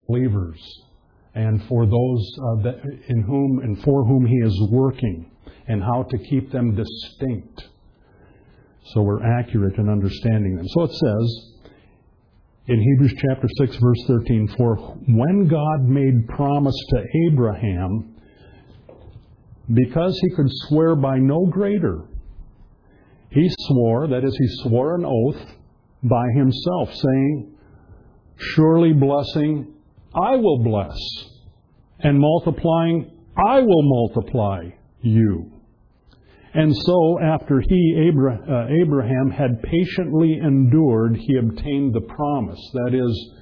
believers and for those in whom and for whom He is working, and how to keep them distinct so we're accurate in understanding them. So it says in Hebrews chapter 6, verse 13, "For when God made promise to Abraham, because He could swear by no greater, He swore," that is, He swore an oath by Himself, saying, "Surely blessing I will bless, and multiplying I will multiply you." And so, after Abraham had patiently endured, he obtained the promise. That is,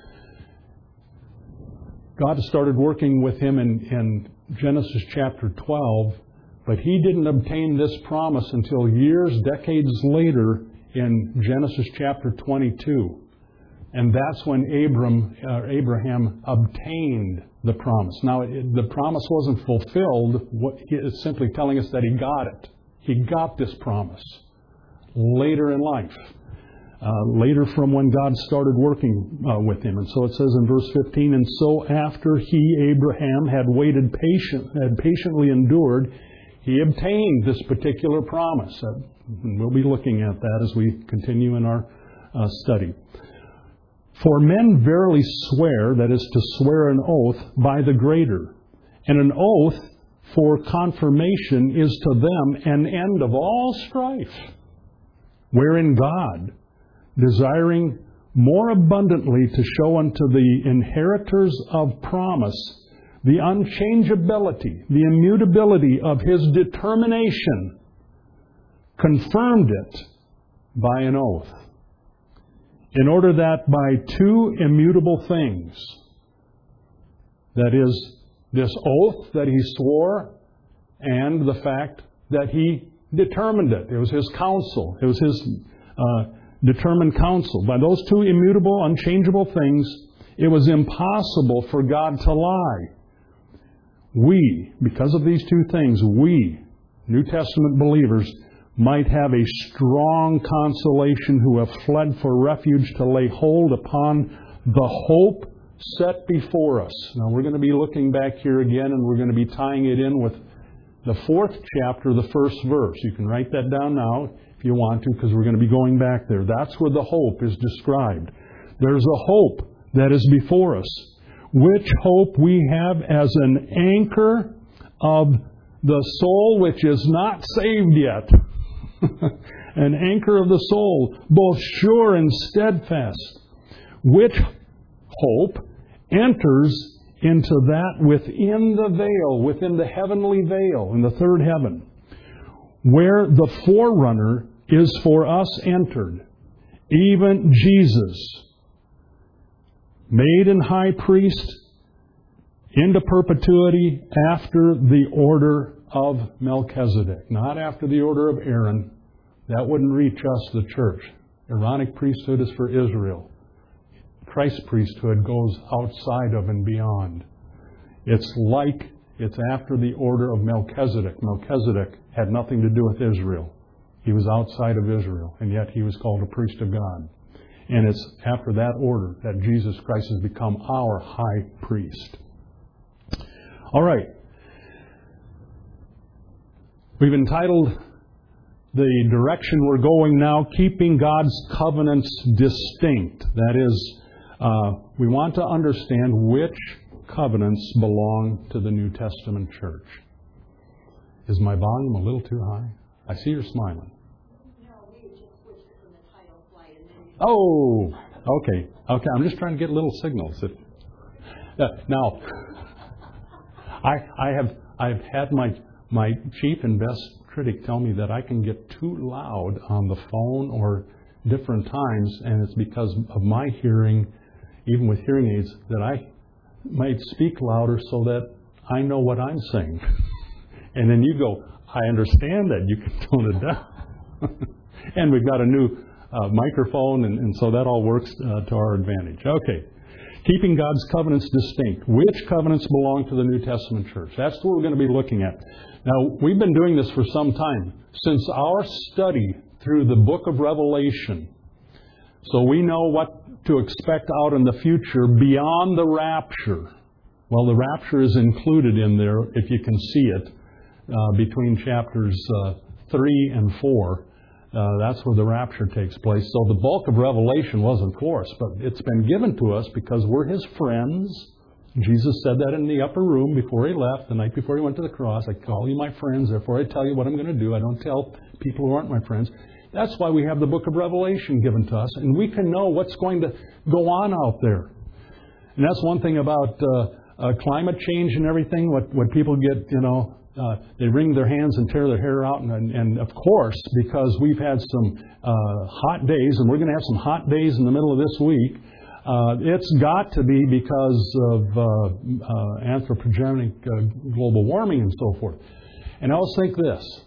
God started working with him in Genesis chapter 12, but he didn't obtain this promise until years, decades later in Genesis chapter 22. And that's when Abraham obtained the promise. Now, the promise wasn't fulfilled. It's simply telling us that he got it. He got this promise later in life, later from when God started working with him. And so it says in verse 15, "And so after he, Abraham, had patiently endured, he obtained this particular promise." And we'll be looking at that as we continue in our study. "For men verily swear," that is, to swear an oath, "by the greater. And an oath for confirmation is to them an end of all strife. Wherein God, desiring more abundantly to show unto the inheritors of promise the unchangeability, the immutability of His determination, confirmed it by an oath. In order that by two immutable things," that is, this oath that he swore and the fact that he determined it. It was his counsel. It was his determined counsel. By those two immutable, unchangeable things, it was impossible for God to lie. We, because of these two things, we, New Testament believers, might have a strong consolation who have fled for refuge to lay hold upon the hope set before us. Now we're going to be looking back here again, and we're going to be tying it in with the 4th chapter, the 1st verse. You can write that down now if you want to, because we're going to be going back there. That's where the hope is described. There's a hope that is before us, which hope we have as an anchor of the soul which is not saved yet. An anchor of the soul, both sure and steadfast, which hope enters into that within the veil, within the heavenly veil, in the third heaven, where the forerunner is for us entered, even Jesus, made an high priest into perpetuity after the order of Melchizedek, not after the order of Aaron. That wouldn't reach us, the church. Aaronic priesthood is for Israel. Christ's priesthood goes outside of and beyond. It's after the order of Melchizedek. Melchizedek had nothing to do with Israel. He was outside of Israel, and yet he was called a priest of God. And it's after that order that Jesus Christ has become our high priest. All right. We've entitled the direction we're going now, "Keeping God's Covenants Distinct." That is, we want to understand which covenants belong to the New Testament church. Is my volume a little too high? I see you're smiling. No, we just switched from the title slide and then... Oh, okay. I'm just trying to get little signals. Now, I've had my chief and best critic tell me that I can get too loud on the phone or different times, and it's because of my hearing, even with hearing aids, that I might speak louder so that I know what I'm saying. And then you go, "I understand that, you can tone it down." And we've got a new microphone, and so that all works to our advantage. Okay. Keeping God's covenants distinct. Which covenants belong to the New Testament church? That's what we're going to be looking at. Now, we've been doing this for some time, since our study through the book of Revelation. So we know what to expect out in the future beyond the rapture? Well, the rapture is included in there, if you can see it, between chapters 3 and 4. That's where the rapture takes place. So the bulk of Revelation wasn't for us, but it's been given to us because we're His friends. Jesus said that in the upper room before He left, the night before He went to the cross. I call you my friends, therefore I tell you what I'm going to do. I don't tell people who aren't my friends. That's why we have the book of Revelation given to us, and we can know what's going to go on out there. And that's one thing about climate change and everything. What people get, they wring their hands and tear their hair out. And of course, because we've had some hot days, and we're going to have some hot days in the middle of this week, it's got to be because of anthropogenic global warming and so forth. And I always think this.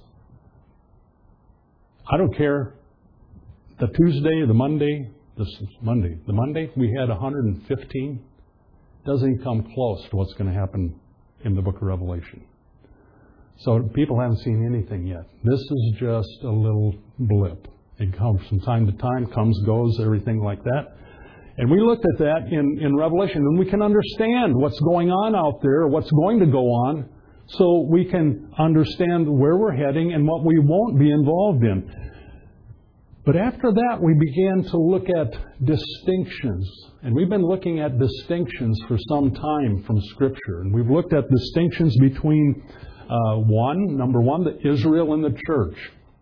I don't care. The Tuesday, the Monday, the Monday we had 115. Doesn't even come close to what's going to happen in the book of Revelation. So people haven't seen anything yet. This is just a little blip. It comes from time to time, comes, goes, everything like that. And we looked at that in Revelation, and we can understand what's going on out there, what's going to go on, so we can understand where we're heading and what we won't be involved in. But after that, we began to look at distinctions. And we've been looking at distinctions for some time from Scripture. And we've looked at distinctions between number one, the Israel and the church.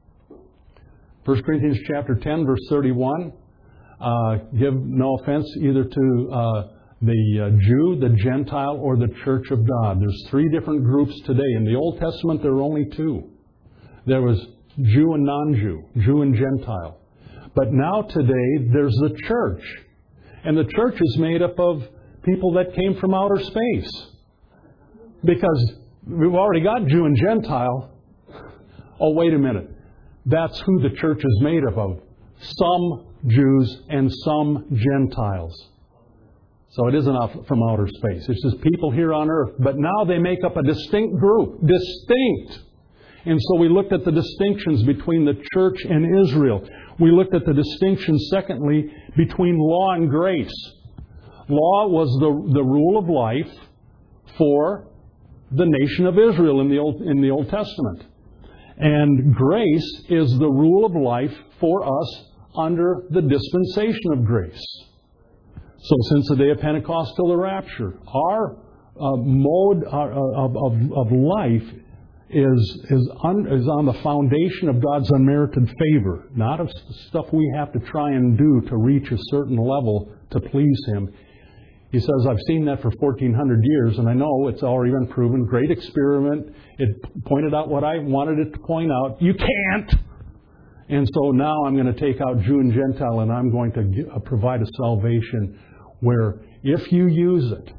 1 Corinthians chapter 10, verse 31. Give no offense either to the Jew, the Gentile, or the church of God. There's 3 different groups today. In the Old Testament, there were only 2. There was Jew and non-Jew, Jew and Gentile. But now today, there's the church. And the church is made up of people that came from outer space. Because we've already got Jew and Gentile. Oh, wait a minute. That's who the church is made up of. Some Jews and some Gentiles. So it isn't from outer space. It's just people here on earth. But now they make up a distinct group. Distinct. And so we looked at the distinctions between the church and Israel. We looked at the distinctions, secondly, between law and grace. Law was the rule of life for the nation of Israel in the Old Testament. And grace is the rule of life for us under the dispensation of grace. So since the day of Pentecost till the rapture, our mode of life is on the foundation of God's unmerited favor, not of stuff we have to try and do to reach a certain level to please Him. He says, I've seen that for 1,400 years, and I know it's already been proven. Great experiment. It pointed out what I wanted it to point out. You can't! And so now I'm going to take out Jew and Gentile, and I'm going to provide a salvation where if you use it,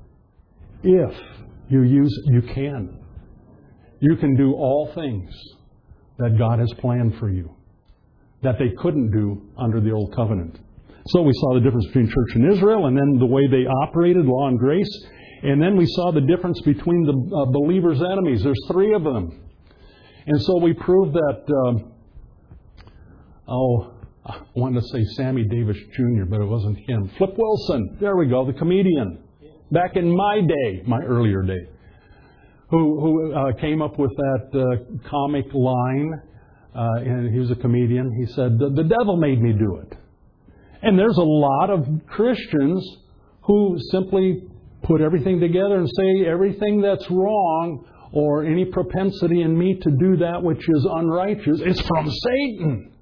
you can. You can do all things that God has planned for you that they couldn't do under the Old Covenant. So we saw the difference between church and Israel, and then the way they operated, law and grace. And then we saw the difference between the believers' enemies. There's 3 of them. And so we proved that, I wanted to say Sammy Davis Jr., but it wasn't him. Flip Wilson, there we go, the comedian. Back in my day, my earlier day. Who came up with that comic line, and he was a comedian. He said, the devil made me do it. And there's a lot of Christians who simply put everything together and say everything that's wrong or any propensity in me to do that which is unrighteous is from Satan.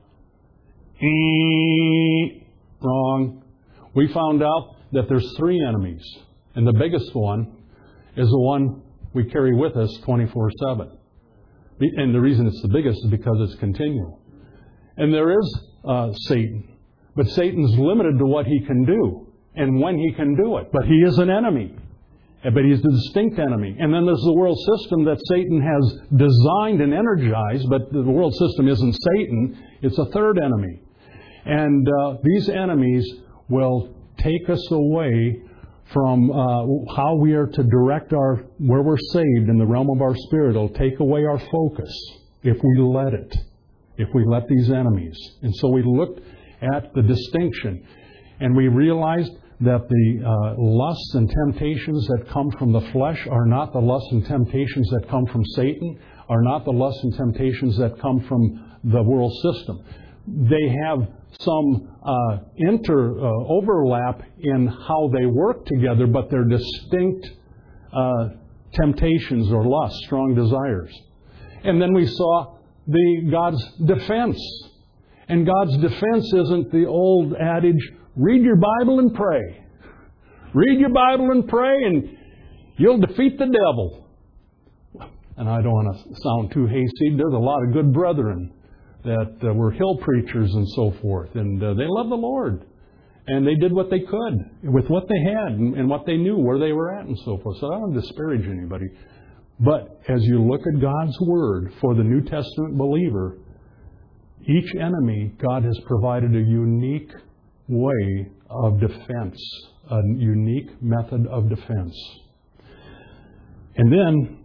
Wrong. We found out that there's 3 enemies. And the biggest one is the one we carry with us 24/7. And the reason it's the biggest is because it's continual. And there is Satan. But Satan's limited to what he can do and when he can do it. But he is an enemy. But he's a distinct enemy. And then there's the world system that Satan has designed and energized. But the world system isn't Satan. It's a third enemy. And these enemies will take us away from how we are to direct where we're saved in the realm of our spirit. It'll take away our focus if we let it. If we let these enemies. And so we looked at the distinction. And we realized that the lusts and temptations that come from the flesh are not the lusts and temptations that come from Satan, are not the lusts and temptations that come from the world system. They have some overlap in how they work together, but they're distinct temptations or lusts, strong desires. And then we saw God's defense. And God's defense isn't the old adage, read your Bible and pray. Read your Bible and pray and you'll defeat the devil. And I don't want to sound too hasty. There's a lot of good brethren that were hill preachers and so forth. And they loved the Lord. And they did what they could with what they had and what they knew, where they were at and so forth. So I don't want to disparage anybody. But as you look at God's Word for the New Testament believer, each enemy, God has provided a unique way of defense, a unique method of defense. And then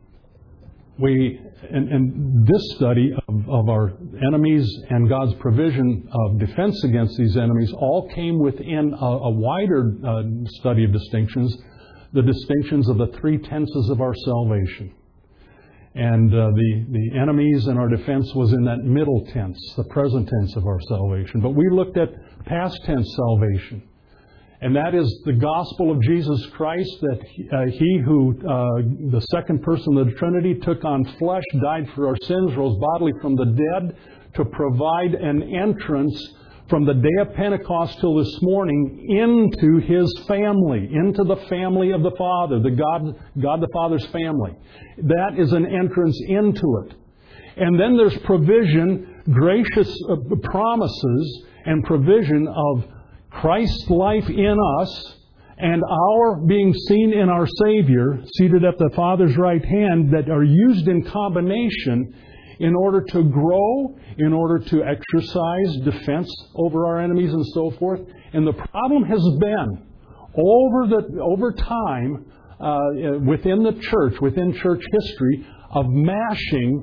this study of our enemies and God's provision of defense against these enemies all came within a wider study of distinctions, the distinctions of the three tenses of our salvation. And the enemies and our defense was in that middle tense, the present tense of our salvation. But we looked at past tense salvation. And that is the gospel of Jesus Christ, that He who, the second person of the Trinity, took on flesh, died for our sins, rose bodily from the dead to provide an entrance from the day of Pentecost till this morning into His family, into the family of the Father, the God the Father's family. That is an entrance into it. And then there's provision, gracious promises and provision of Christ's life in us and our being seen in our Savior, seated at the Father's right hand, that are used in combination in order to grow, in order to exercise defense over our enemies and so forth. And the problem has been, over time, within the church, within church history, of mashing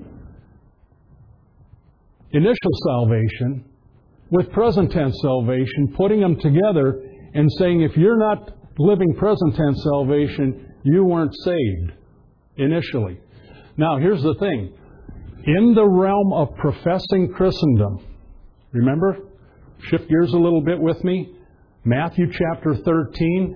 initial salvation with present tense salvation, putting them together and saying, if you're not living present tense salvation, you weren't saved initially. Now, here's the thing. In the realm of professing Christendom, remember, shift gears a little bit with me. Matthew chapter 13,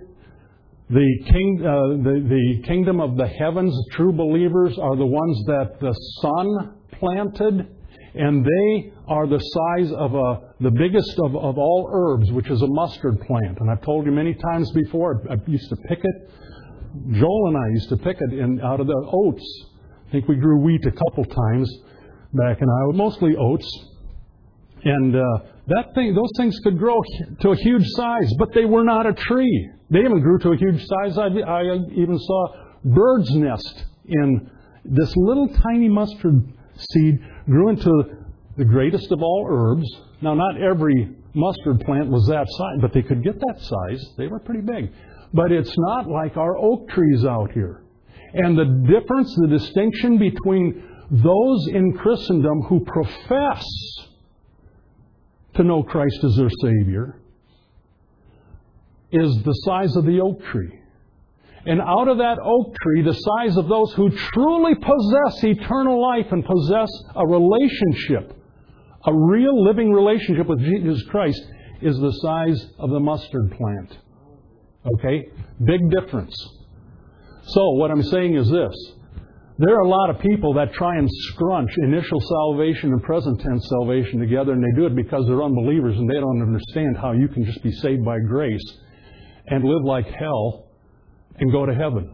the kingdom of the heavens, true believers are the ones that the Son planted, and they are the size of the biggest of all herbs, which is a mustard plant. And I've told you many times before, I used to pick it. Joel and I used to pick it out of the oats. I think we grew wheat a couple times back in Iowa, mostly oats. And those things could grow to a huge size, but they were not a tree. They even grew to a huge size. I even saw bird's nest in this little tiny mustard seed grew into the greatest of all herbs. Now, not every mustard plant was that size, but they could get that size. They were pretty big. But it's not like our oak trees out here. And the difference, the distinction between those in Christendom who profess to know Christ as their Savior is the size of the oak tree. And out of that oak tree, the size of those who truly possess eternal life and possess a relationship, a real living relationship with Jesus Christ, is the size of the mustard plant. Okay? Big difference. So, what I'm saying is this. There are a lot of people that try and scrunch initial salvation and present tense salvation together, and they do it because they're unbelievers and they don't understand how you can just be saved by grace and live like hell and go to heaven.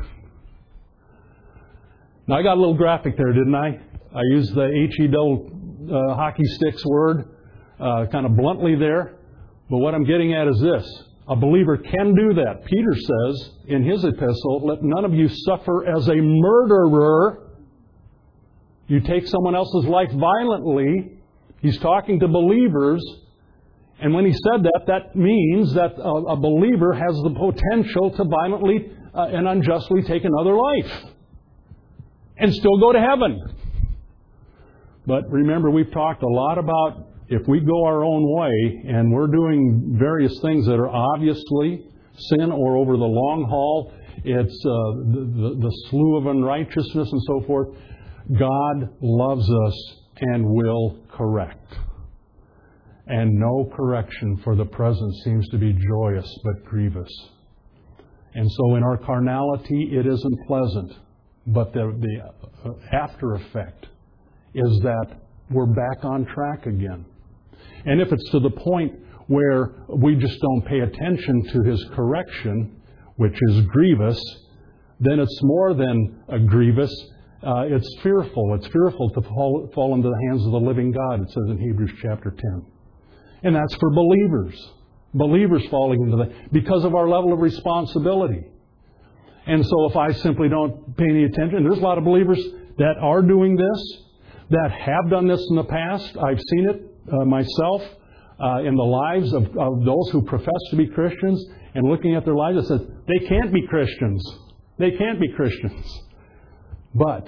Now, I got a little graphic there, didn't I? I used the H-E-double hockey sticks word kind of bluntly there. But what I'm getting at is this. A believer can do that. Peter says in his epistle, let none of you suffer as a murderer. You take someone else's life violently. He's talking to believers. And when he said that, that means that a believer has the potential to violently and unjustly take another life and still go to heaven. But remember, we've talked a lot about if we go our own way and we're doing various things that are obviously sin, or over the long haul, it's the slough of unrighteousness and so forth, God loves us and will correct. And no correction for the present seems to be joyous but grievous. And so in our carnality, it isn't pleasant. But the after effect is that we're back on track again. And if it's to the point where we just don't pay attention to His correction, which is grievous, then it's more than a grievous. It's fearful. It's fearful to fall into the hands of the living God, it says in Hebrews chapter 10. And that's for believers. Believers falling into that because of our level of responsibility. And so if I simply don't pay any attention, there's a lot of believers that are doing this, that have done this in the past. I've seen it myself in the lives of those who profess to be Christians, and looking at their lives, it says, they can't be Christians. They can't be Christians. But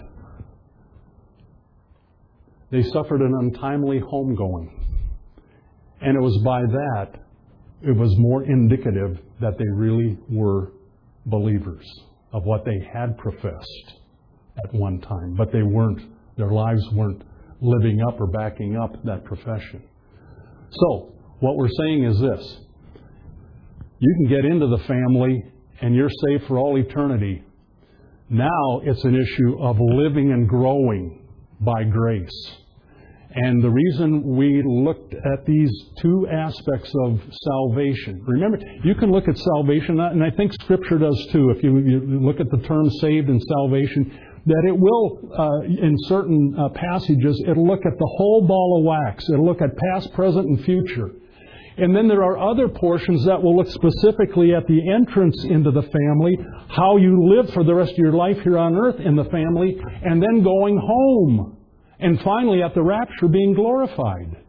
they suffered an untimely homegoing. And it was by that, it was more indicative that they really were believers of what they had professed at one time. But they weren't, their lives weren't living up or backing up that profession. So, what we're saying is this. You can get into the family and you're saved for all eternity. Now it's an issue of living and growing by grace. And the reason we looked at these two aspects of salvation. Remember, you can look at salvation, and I think Scripture does too, if you look at the term saved and salvation, that it will, in certain passages, it'll look at the whole ball of wax. It'll look at past, present, and future. And then there are other portions that will look specifically at the entrance into the family, how you live for the rest of your life here on earth in the family, and then going home. And finally, at the rapture, being glorified.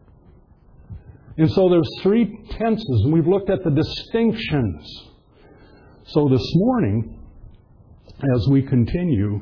And so there's three tenses, and we've looked at the distinctions. So this morning, as we continue,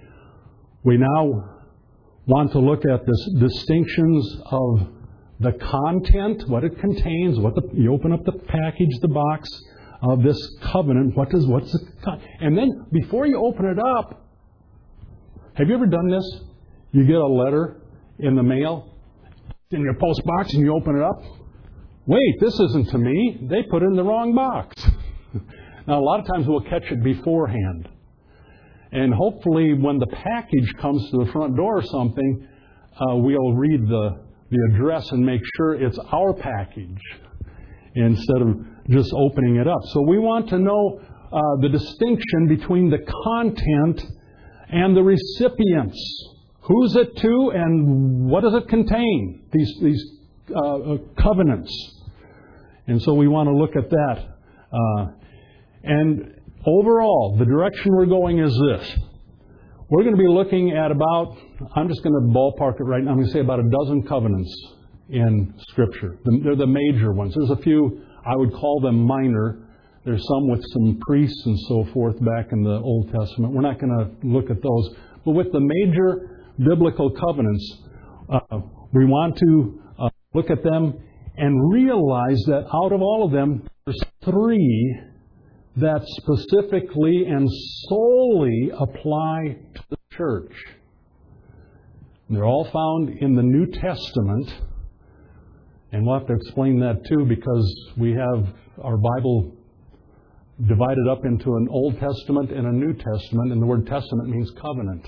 we now want to look at this distinctions of the content, what it contains, you open up the package, the box of this covenant, and then before you open it up, have you ever done this? You get a letter in the mail, in your post box, and you open it up. Wait, this isn't to me. They put it in the wrong box. Now, a lot of times we'll catch it beforehand. And hopefully when the package comes to the front door or something, we'll read the address and make sure it's our package instead of just opening it up. So we want to know the distinction between the content and the recipients. Who's it to and what does it contain? These covenants. And so we want to look at that. And overall, the direction we're going is this. We're going to be looking at about, I'm just going to ballpark it right now, I'm going to say about a dozen covenants in Scripture. They're the major ones. There's a few, I would call them minor. There's some with some priests and so forth back in the Old Testament. We're not going to look at those. But with the major biblical covenants, we want to look at them and realize that out of all of them, there's three that specifically and solely apply to the church. And they're all found in the New Testament. And we'll have to explain that too, because we have our Bible divided up into an Old Testament and a New Testament, and the word testament means covenant.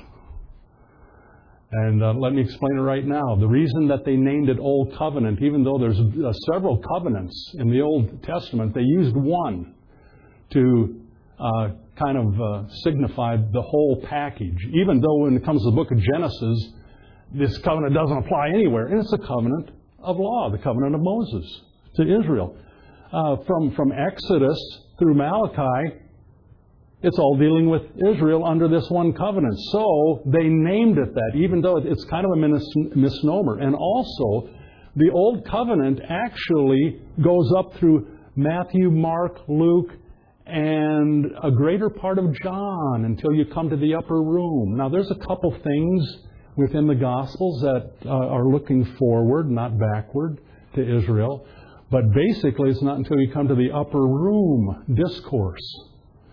And let me explain it right now. The reason that they named it Old Covenant, even though there's several covenants in the Old Testament, they used one to kind of signify the whole package. Even though when it comes to the book of Genesis, this covenant doesn't apply anywhere. And it's a covenant of law, the covenant of Moses to Israel. From Exodus through Malachi, it's all dealing with Israel under this one covenant. So they named it that, even though it's kind of a misnomer. And also, the Old Covenant actually goes up through Matthew, Mark, Luke, and a greater part of John until you come to the upper room. Now, there's a couple things within the Gospels that are looking forward, not backward, to Israel. But basically, it's not until you come to the upper room discourse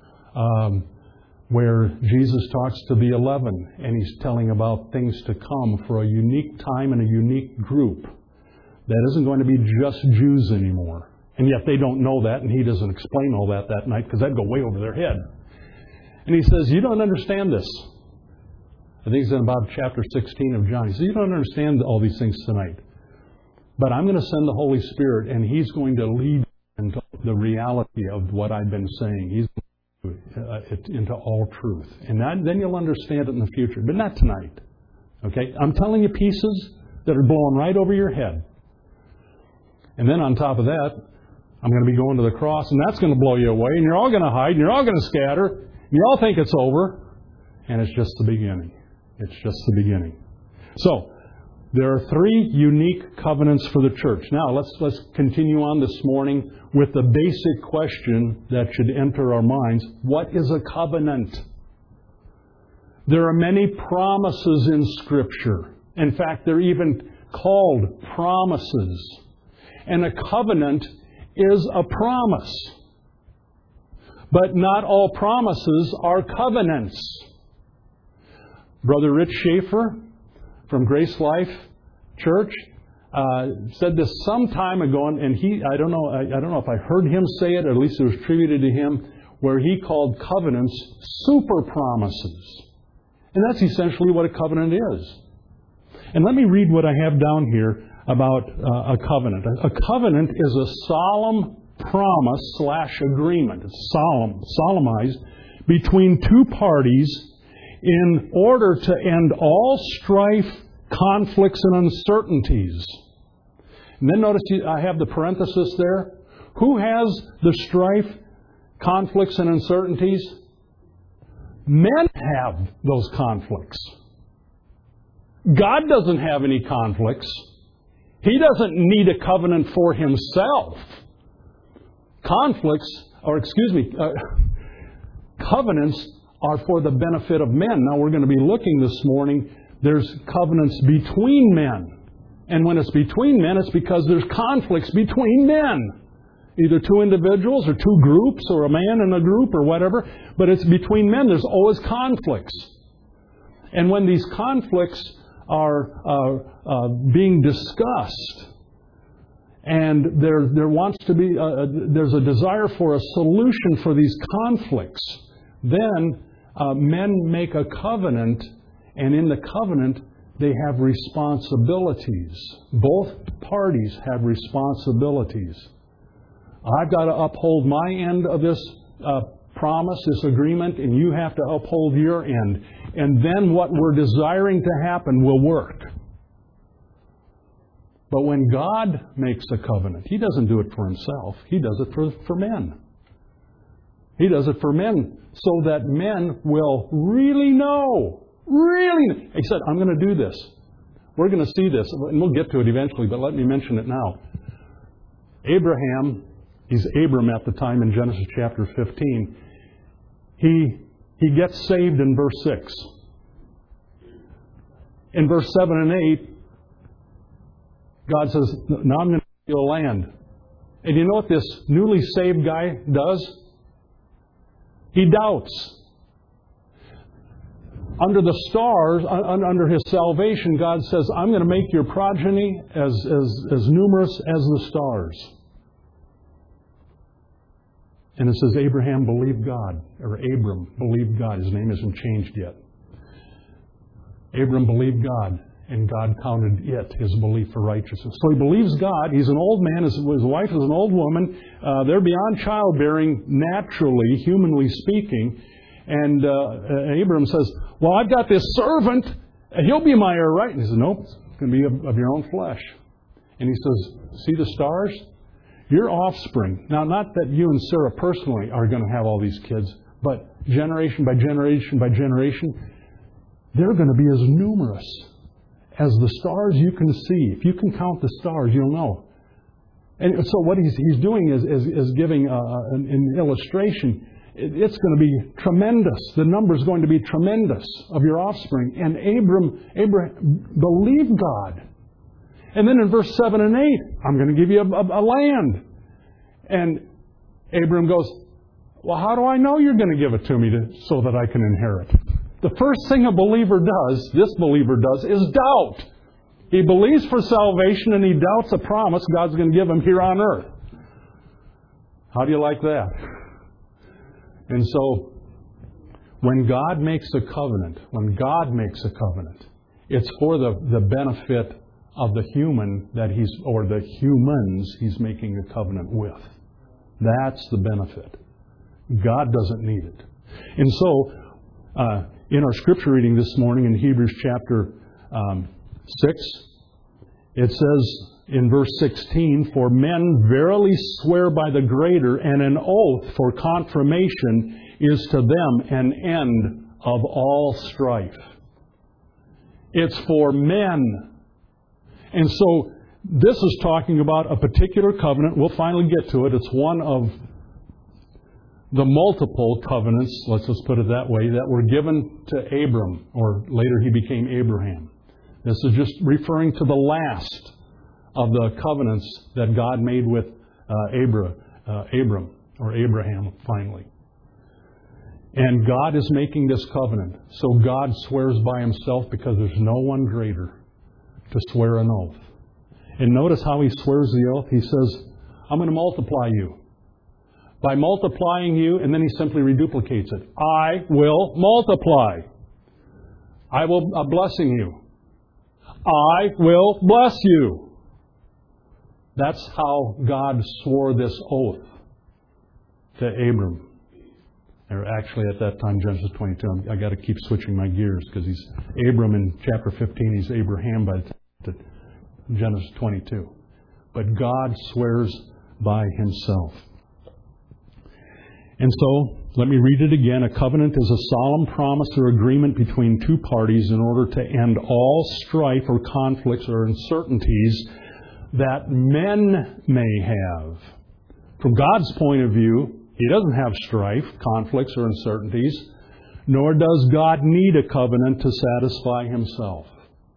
where Jesus talks to the 11, and He's telling about things to come for a unique time and a unique group that isn't going to be just Jews anymore. And yet they don't know that, and He doesn't explain all that night because that'd go way over their head. And He says, you don't understand this. I think it's in about chapter 16 of John. He says, you don't understand all these things tonight. But I'm going to send the Holy Spirit, and He's going to lead into the reality of what I've been saying. He's going to lead it into all truth. And then you'll understand it in the future. But not tonight. Okay? I'm telling you pieces that are blowing right over your head. And then on top of that, I'm going to be going to the cross, and that's going to blow you away, and you're all going to hide, and you're all going to scatter, and you all think it's over, and it's just the beginning. It's just the beginning. So, there are 3 unique covenants for the church. Now, let's continue on this morning with the basic question that should enter our minds. What is a covenant? There are many promises in Scripture. In fact, they're even called promises. And a covenant is a promise. But not all promises are covenants. Brother Rich Schaefer from Grace Life Church said this some time ago, and I don't know if I heard him say it, or at least it was attributed to him, where he called covenants super promises. And that's essentially what a covenant is. And let me read what I have down here about a covenant. A covenant is a solemn promise / agreement. It's solemnized between 2 parties in order to end all strife, conflicts, and uncertainties. And then notice I have the parenthesis there. Who has the strife, conflicts, and uncertainties? Men have those conflicts. God doesn't have any conflicts. He doesn't need a covenant for Himself. Covenants are for the benefit of men. Now we're going to be looking this morning, there's covenants between men. And when it's between men, it's because there's conflicts between men. Either 2 individuals or 2 groups or a man and a group or whatever. But it's between men. There's always conflicts. And when these conflicts are being discussed, and there wants to be there's a desire for a solution for these conflicts, then men make a covenant, and in the covenant they have responsibilities. Both parties have responsibilities. I've got to uphold my end of this promise, this agreement, and you have to uphold your end. And then what we're desiring to happen will work. But when God makes a covenant, He doesn't do it for Himself. He does it for men. He does it for men so that men will really know. He said, I'm going to do this. We're going to see this. And we'll get to it eventually, but let me mention it now. Abraham, he's Abram at the time in Genesis chapter 15. He gets saved in verse 6. In verse 7 and 8, God says, now I'm going to give you a land. And you know what this newly saved guy does? He doubts. Under the stars, under his salvation, God says, I'm going to make your progeny as numerous as the stars. And it says Abraham believed God, or Abram believed God. His name isn't changed yet. Abram believed God, and God counted his belief for righteousness. So he believes God. He's an old man. His wife is an old woman. They're beyond childbearing naturally, humanly speaking. And Abram says, well, I've got this servant. He'll be my heir, right? And he says, nope, it's going to be of your own flesh. And he says, see the stars? Your offspring. Now, not that you and Sarah personally are going to have all these kids, but generation by generation by generation, they're going to be as numerous as the stars you can see. If you can count the stars, you'll know. And so what he's doing is giving an illustration. it's going to be tremendous. The number's going to be tremendous of your offspring. And Abraham believed God. And then in verse 7 and 8, I'm going to give you a land. And Abram goes, well, how do I know you're going to give it to me so that I can inherit? The first thing a believer does, this believer does, is doubt. He believes for salvation and he doubts a promise God's going to give him here on earth. How do you like that? And so, when God makes a covenant, it's for the benefit of the human the humans He's making a covenant with. That's the benefit. God doesn't need it. And so, in our scripture reading this morning in Hebrews chapter 6, it says in verse 16, for men verily swear by the greater, and an oath for confirmation is to them an end of all strife. It's for men. And so this is talking about a particular covenant. We'll finally get to it. It's one of the multiple covenants, let's just put it that way, that were given to Abram, or later he became Abraham. This is just referring to the last of the covenants that God made with Abram, or Abraham, finally. And God is making this covenant. So God swears by Himself because there's no one greater to swear an oath. And notice how He swears the oath. He says, I'm going to multiply you. By multiplying you, and then He simply reduplicates it. I will multiply. I will blessing you. I will bless you. That's how God swore this oath to Abram. Or actually, at that time, Genesis 22. I got to keep switching my gears because he's Abram in chapter 15. He's Abraham by Genesis 22. But God swears by Himself. And so, let me read it again. A covenant is a solemn promise or agreement between two parties in order to end all strife or conflicts or uncertainties that men may have. From God's point of view, He doesn't have strife, conflicts, or uncertainties, nor does God need a covenant to satisfy Himself.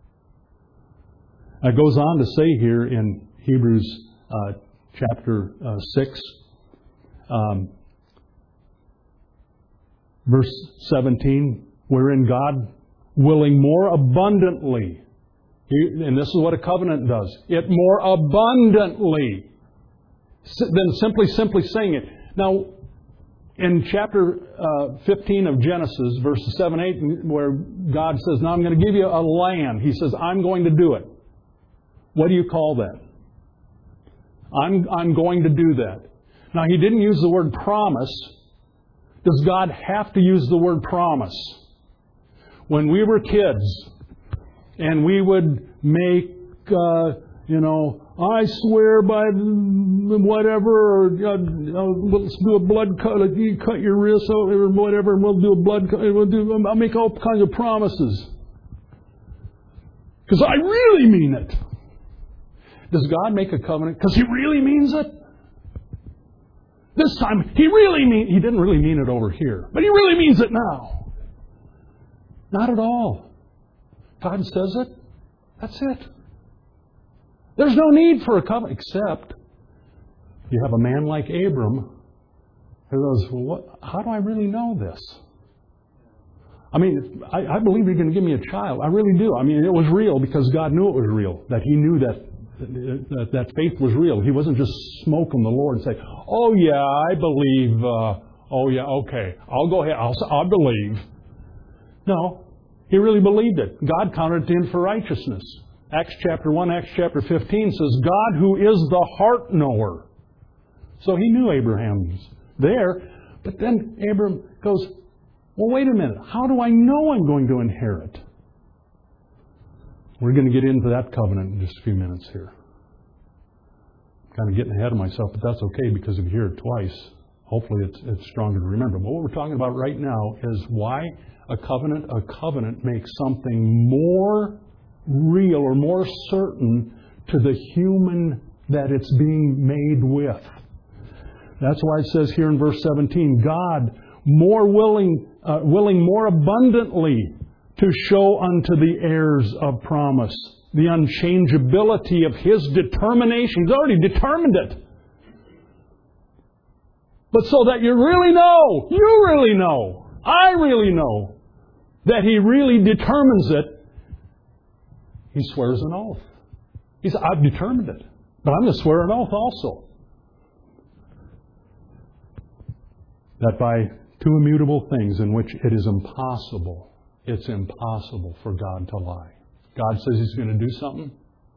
It goes on to say here in Hebrews chapter 6, verse 17, wherein God, willing more abundantly, and this is what a covenant does, it more abundantly than simply saying it. Now, in chapter 15 of Genesis, verses 7 8, where God says, now I'm going to give you a land. He says, I'm going to do it. What do you call that? I'm going to do that. Now, He didn't use the word promise. Does God have to use the word promise? When we were kids, and we would make, I swear by whatever, or let's do a blood cut, like you cut your wrist or whatever, and we'll do a blood cut. I'll make all kinds of promises. Because I really mean it. Does God make a covenant because He really means it? This time, He didn't really mean it over here, but He really means it now. Not at all. God says it. That's it. There's no need for a covenant, except you have a man like Abram who goes, well, how do I really know this? I mean, I believe You're going to give me a child. I really do. I mean, it was real because God knew it was real, that He knew that faith was real. He wasn't just smoking the Lord and say, oh yeah, I believe, oh yeah, okay, I'll go ahead, I'll believe. No, he really believed it. God counted it in for righteousness. Acts chapter 1, Acts chapter 15 says, God who is the heart knower. So He knew Abraham's there, but then Abram goes, well, wait a minute, how do I know I'm going to inherit? We're going to get into that covenant in just a few minutes here. I'm kind of getting ahead of myself, but that's okay because if you hear it twice, hopefully it's stronger to remember. But what we're talking about right now is why a covenant makes something more real or more certain to the human that it's being made with. That's why it says here in verse 17, God, willing more abundantly to show unto the heirs of promise the unchangeability of His determination. He's already determined it. But so that you really know, I really know, that He really determines it, He swears an oath. He says, I've determined it, but I'm going to swear an oath also. That by two immutable things in which it is impossible, it's impossible for God to lie. God says He's going to do something.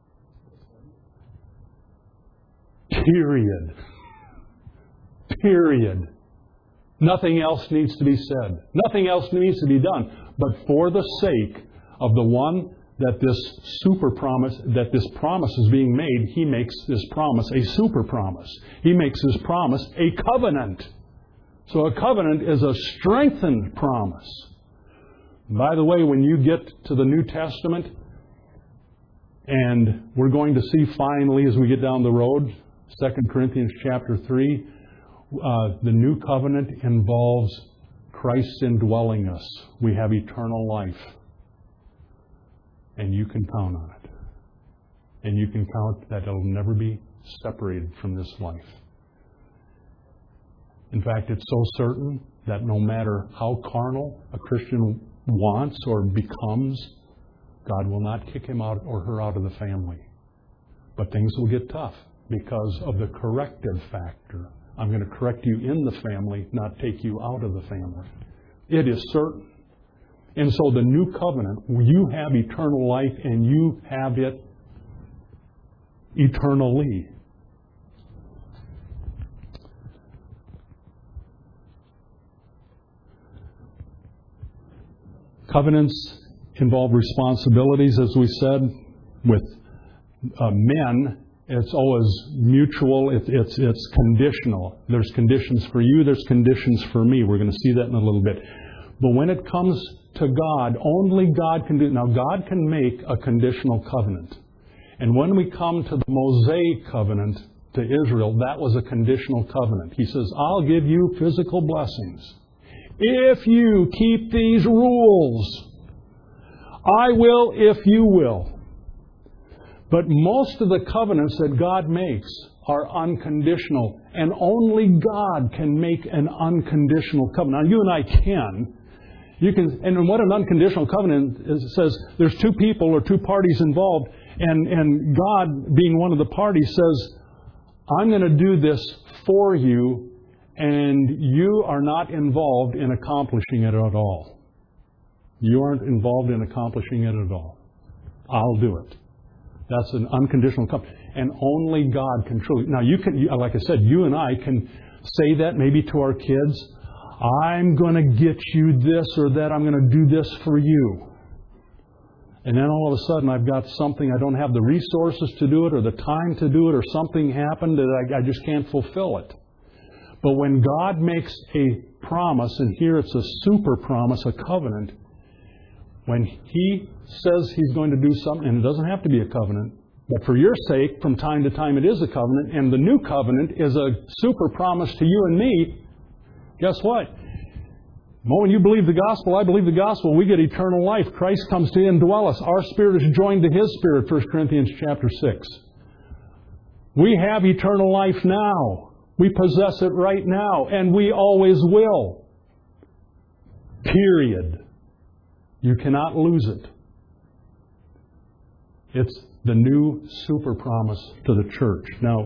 Period. Period. Nothing else needs to be said. Nothing else needs to be done. But for the sake of the one that this promise is being made, He makes this promise a super promise. He makes this promise a covenant. So a covenant is a strengthened promise. By the way, when you get to the New Testament, and we're going to see finally as we get down the road, 2 Corinthians chapter 3, the new covenant involves Christ indwelling us. We have eternal life. And you can count on it. And you can count that it'll never be separated from this life. In fact, it's so certain that no matter how carnal a Christian wants or becomes, God will not kick him out or her out of the family. But things will get tough because of the corrective factor. I'm going to correct you in the family, not take you out of the family. It is certain. And so the new covenant, you have eternal life and you have it eternally. Covenants involve responsibilities, as we said. With men, it's always mutual. It's conditional. There's conditions for you. There's conditions for me. We're going to see that in a little bit. But when it comes to God, only God can do it. Now, God can make a conditional covenant. And when we come to the Mosaic covenant to Israel, that was a conditional covenant. He says, I'll give you physical blessings. If you keep these rules, I will if you will. But most of the covenants that God makes are unconditional. And only God can make an unconditional covenant. Now, you and I can. And what an unconditional covenant is, it says there's two people or two parties involved. And God, being one of the parties, says, I'm going to do this for you. And you are not involved in accomplishing it at all. You aren't involved in accomplishing it at all. I'll do it. That's an unconditional covenant. And only God can truly. Now, you can, like I said, you and I can say that maybe to our kids. I'm going to get you this or that. I'm going to do this for you. And then all of a sudden I've got something. I don't have the resources to do it or the time to do it, or something happened that I just can't fulfill it. But when God makes a promise, and here it's a super promise, a covenant, when He says He's going to do something, and it doesn't have to be a covenant, but for your sake, from time to time it is a covenant, and the new covenant is a super promise to you and me, guess what? The moment you believe the gospel, I believe the gospel, we get eternal life. Christ comes to indwell us. Our spirit is joined to His spirit, 1 Corinthians chapter 6. We have eternal life now. We possess it right now, and we always will. Period. You cannot lose it. It's the new super promise to the church. Now,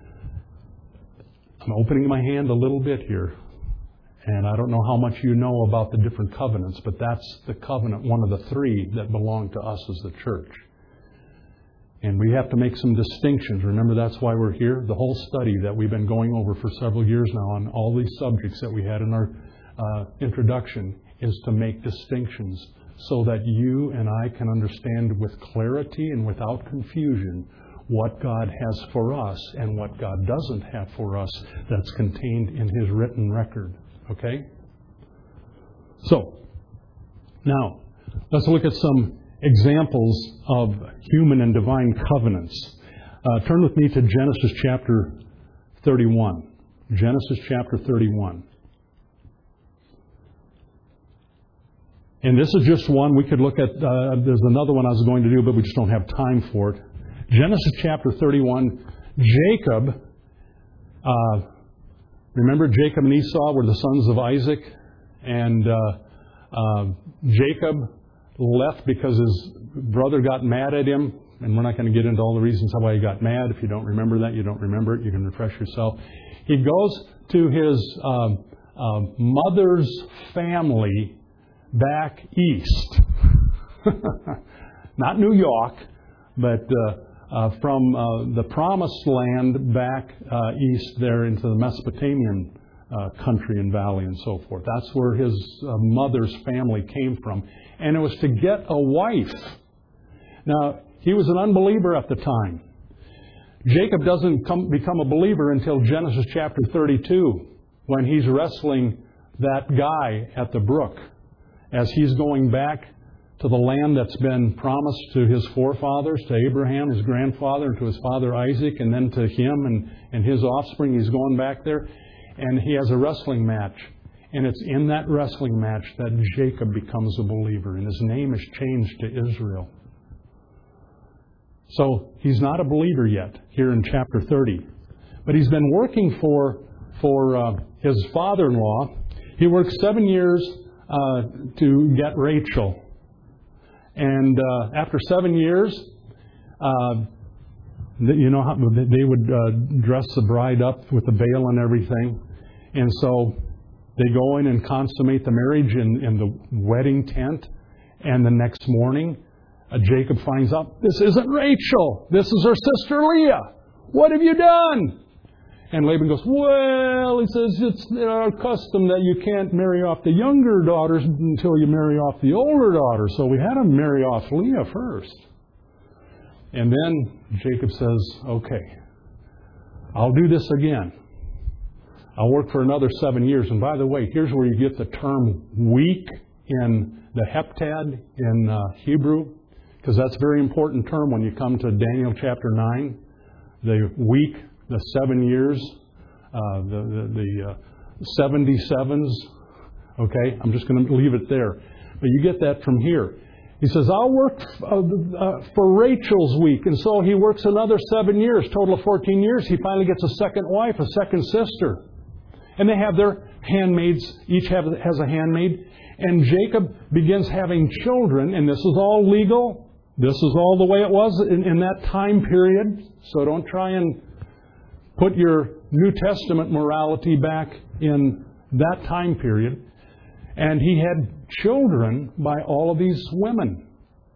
I'm opening my hand a little bit here, and I don't know how much you know about the different covenants, but that's the covenant, one of the three that belong to us as the church. And we have to make some distinctions. Remember, that's why we're here. The whole study that we've been going over for several years now on all these subjects that we had in our introduction is to make distinctions so that you and I can understand with clarity and without confusion what God has for us and what God doesn't have for us that's contained in His written record. Okay? So, now, let's look at some examples of human and divine covenants. Turn with me to Genesis chapter 31. Genesis chapter 31. And this is just one. We could look at, there's another one I was going to do, but we just don't have time for it. Genesis chapter 31, Jacob, remember Jacob and Esau were the sons of Isaac? And Jacob left because his brother got mad at him. And we're not going to get into all the reasons why he got mad. If you don't remember that, you don't remember it. You can refresh yourself. He goes to his mother's family back east. Not New York, but from the promised land back east there into the Mesopotamian country and valley and so forth. That's where his mother's family came from. And it was to get a wife. Now, he was an unbeliever at the time. Jacob doesn't become a believer until Genesis chapter 32, when he's wrestling that guy at the brook as he's going back to the land that's been promised to his forefathers, to Abraham, his grandfather, and to his father Isaac, and then to him and his offspring. He's going back there, and he has a wrestling match. And it's in that wrestling match that Jacob becomes a believer, and his name is changed to Israel. So he's not a believer yet here in chapter 30. But he's been working for his father-in-law. He worked 7 years to get Rachel. And after 7 years, you know how they would dress the bride up with the veil and everything. And so they go in and consummate the marriage in the wedding tent. And the next morning, Jacob finds out, this isn't Rachel. This is her sister Leah. What have you done? And Laban goes, well, he says, it's our custom that you can't marry off the younger daughters until you marry off the older daughters. So we had to marry off Leah first. And then Jacob says, okay, I'll do this again. I'll work for another 7 years. And by the way, here's where you get the term weak in the heptad in Hebrew, because that's a very important term when you come to Daniel chapter 9. The week, the 7 years, the 77s. Okay, I'm just going to leave it there. But you get that from here. He says, I'll work for Rachel's week. And so he works another 7 years, total of 14 years. He finally gets a second wife, a second sister. And they have their handmaids. Each has a handmaid. And Jacob begins having children. And this is all legal. This is all the way it was in that time period. So don't try and put your New Testament morality back in that time period. And he had children by all of these women.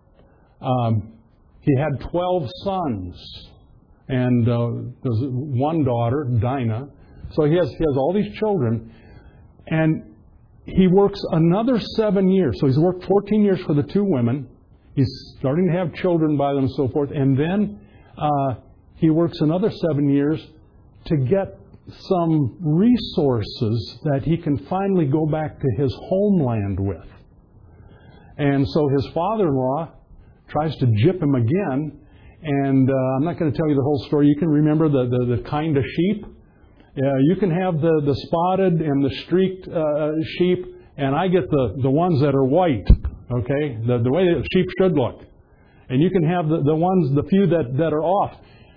He had 12 sons. And there's one daughter, Dinah. So he has all these children. And he works another 7 years. So he's worked 14 years for the two women. He's starting to have children by them and so forth. And then he works another 7 years to get some resources that he can finally go back to his homeland with. And so his father-in-law tries to gyp him again. And I'm not going to tell you the whole story. You can remember the kind of sheep. You can have the spotted and the streaked sheep, and I get the ones that are white. Okay, the way that sheep should look. And you can have the few that are off.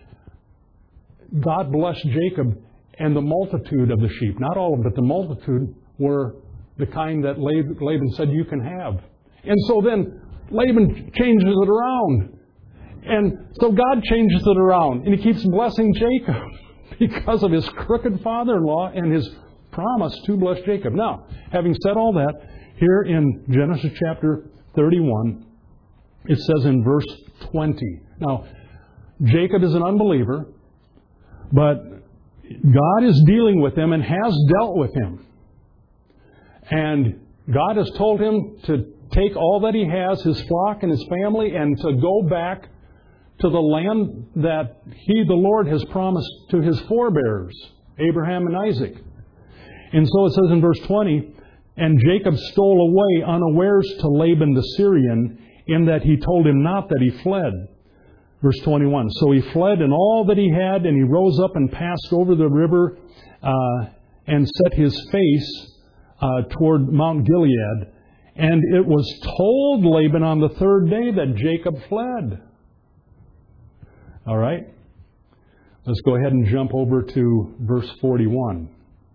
God blessed Jacob and the multitude of the sheep. Not all of them, but the multitude were the kind that Laban said you can have. And so then Laban changes it around. And so God changes it around. And he keeps blessing Jacob because of his crooked father-in-law and his promise to bless Jacob. Now, having said all that, here in Genesis chapter 31, it says in verse 20. Now, Jacob is an unbeliever, but God is dealing with him and has dealt with him. And God has told him to take all that he has, his flock and his family, and to go back to the land that he, the Lord, has promised to his forebears, Abraham and Isaac. And so it says in verse 20, and Jacob stole away unawares to Laban the Syrian, in that he told him not that he fled. Verse 21, so he fled and all that he had, and he rose up and passed over the river and set his face toward Mount Gilead. And it was told Laban on the third day that Jacob fled. All right? Let's go ahead and jump over to verse 41.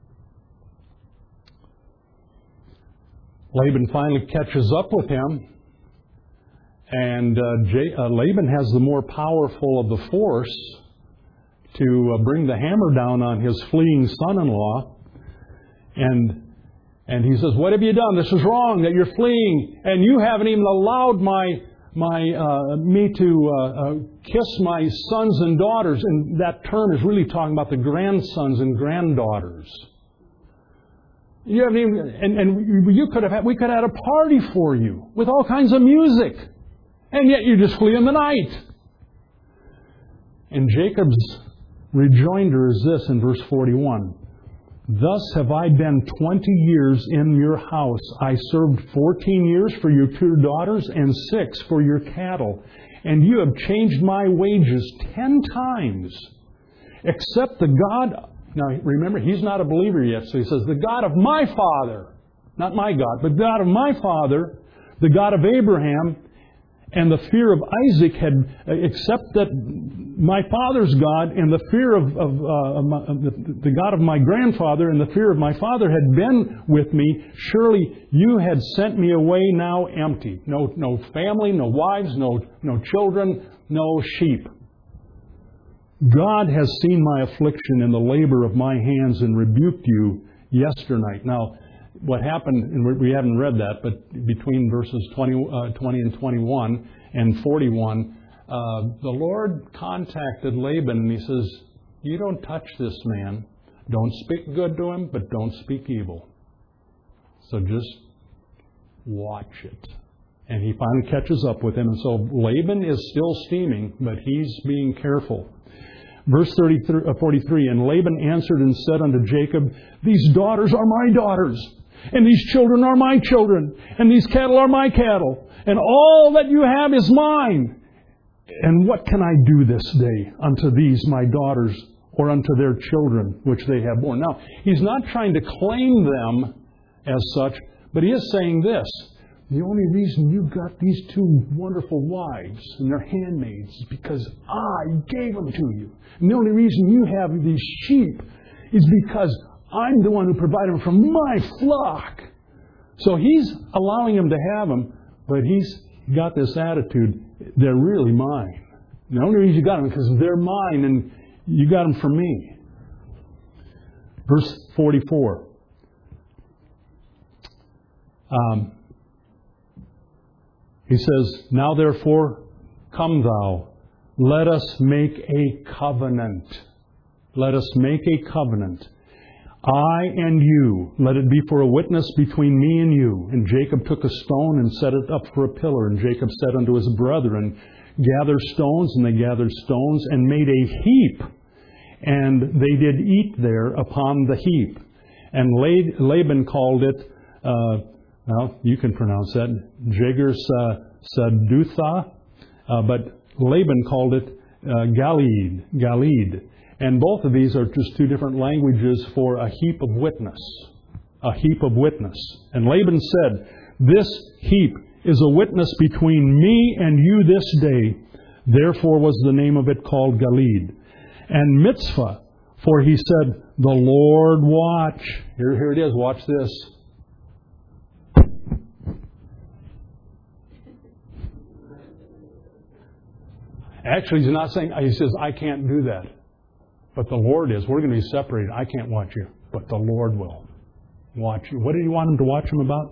Laban finally catches up with him, and Laban has the more powerful of the force to bring the hammer down on his fleeing son-in-law. And he says, "What have you done? This is wrong that you're fleeing, and you haven't even allowed me to kiss my sons and daughters." And that term is really talking about the grandsons and granddaughters. You haven't even, and we could have had a party for you with all kinds of music, and yet you just flee in the night. And Jacob's rejoinder is this in verse 41. "Thus have I been 20 years in your house. I served 14 years for your 2 daughters and 6 for your cattle. And you have changed my wages 10 times. Except the God..." Now remember, he's not a believer yet. So he says, "The God of my father," not my God, but God of my father, the God of Abraham, and the fear of Isaac had, except that my father's God and the fear of the God of my grandfather and the fear of my father had been with me, surely you had sent me away now empty. No family, no wives, no children, no sheep. God has seen my affliction and the labor of my hands and rebuked you yesternight." Now, what happened, and we haven't read that, but between verses 20 and 21 and 41, the Lord contacted Laban and he says, "You don't touch this man. Don't speak good to him, but don't speak evil. So just watch it." And he finally catches up with him. And so Laban is still scheming, but he's being careful. Verse 43, "And Laban answered and said unto Jacob, These daughters are my daughters, and these children are my children, and these cattle are my cattle, and all that you have is mine. And what can I do this day unto these my daughters, or unto their children which they have borne?" Now, he's not trying to claim them as such, but he is saying this: the only reason you got these 2 wonderful wives and their handmaids is because I gave them to you. And the only reason you have these sheep is because I'm the one who provided them from my flock. So he's allowing them to have them, but he's got this attitude: they're really mine. And the only reason you got them is because they're mine, and you got them from me. Verse 44. He says, "Now therefore, come thou, let us make a covenant. Let us make a covenant. I and you, let it be for a witness between me and you." And Jacob took a stone and set it up for a pillar. And Jacob said unto his brethren, "Gather stones." And they gathered stones and made a heap. And they did eat there upon the heap. And Laban called it, well, you can pronounce that, Jegar-Sadutha, but Laban called it Galid. And both of these are just 2 different languages for a heap of witness. A heap of witness. And Laban said, "This heap is a witness between me and you this day." Therefore was the name of it called Galid. And Mitzvah, for he said, "The Lord watch." Here it is, watch this. Actually, he's not saying, he says, "I can't do that. But the Lord is. We're going to be separated. I can't watch you, but the Lord will watch you." What did he want him to watch him about?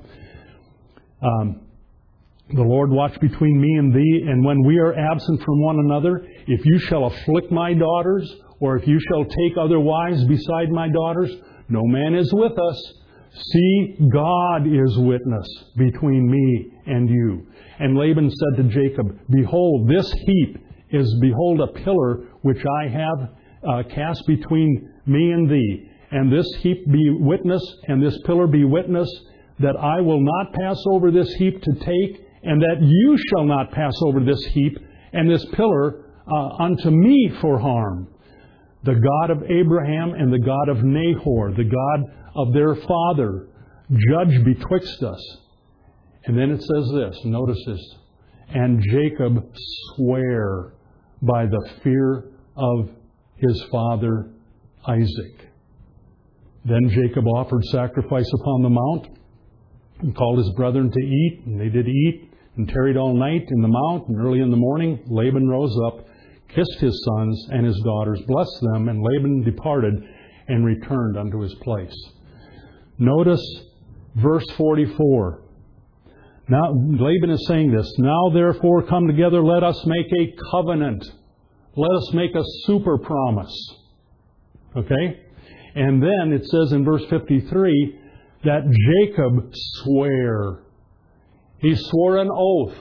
"The Lord watch between me and thee, and when we are absent from one another, if you shall afflict my daughters, or if you shall take other wives beside my daughters, no man is with us. See, God is witness between me and you." And Laban said to Jacob, "Behold, this heap is, behold, a pillar which I have cast between me and thee. And this heap be witness, and this pillar be witness, that I will not pass over this heap to take, and that you shall not pass over this heap and this pillar unto me for harm. The God of Abraham and the God of Nahor, the God of their father, judge betwixt us." And then it says this, notice this, and Jacob sware by the fear of his father Isaac. Then Jacob offered sacrifice upon the mount and called his brethren to eat. And they did eat and tarried all night in the mount. And early in the morning Laban rose up, kissed his sons and his daughters, blessed them, and Laban departed and returned unto his place. Notice verse 44. Now Laban is saying this, now therefore come together, let us make a covenant. Let us make a super promise. Okay? And then it says in verse 53 that Jacob sware. He swore an oath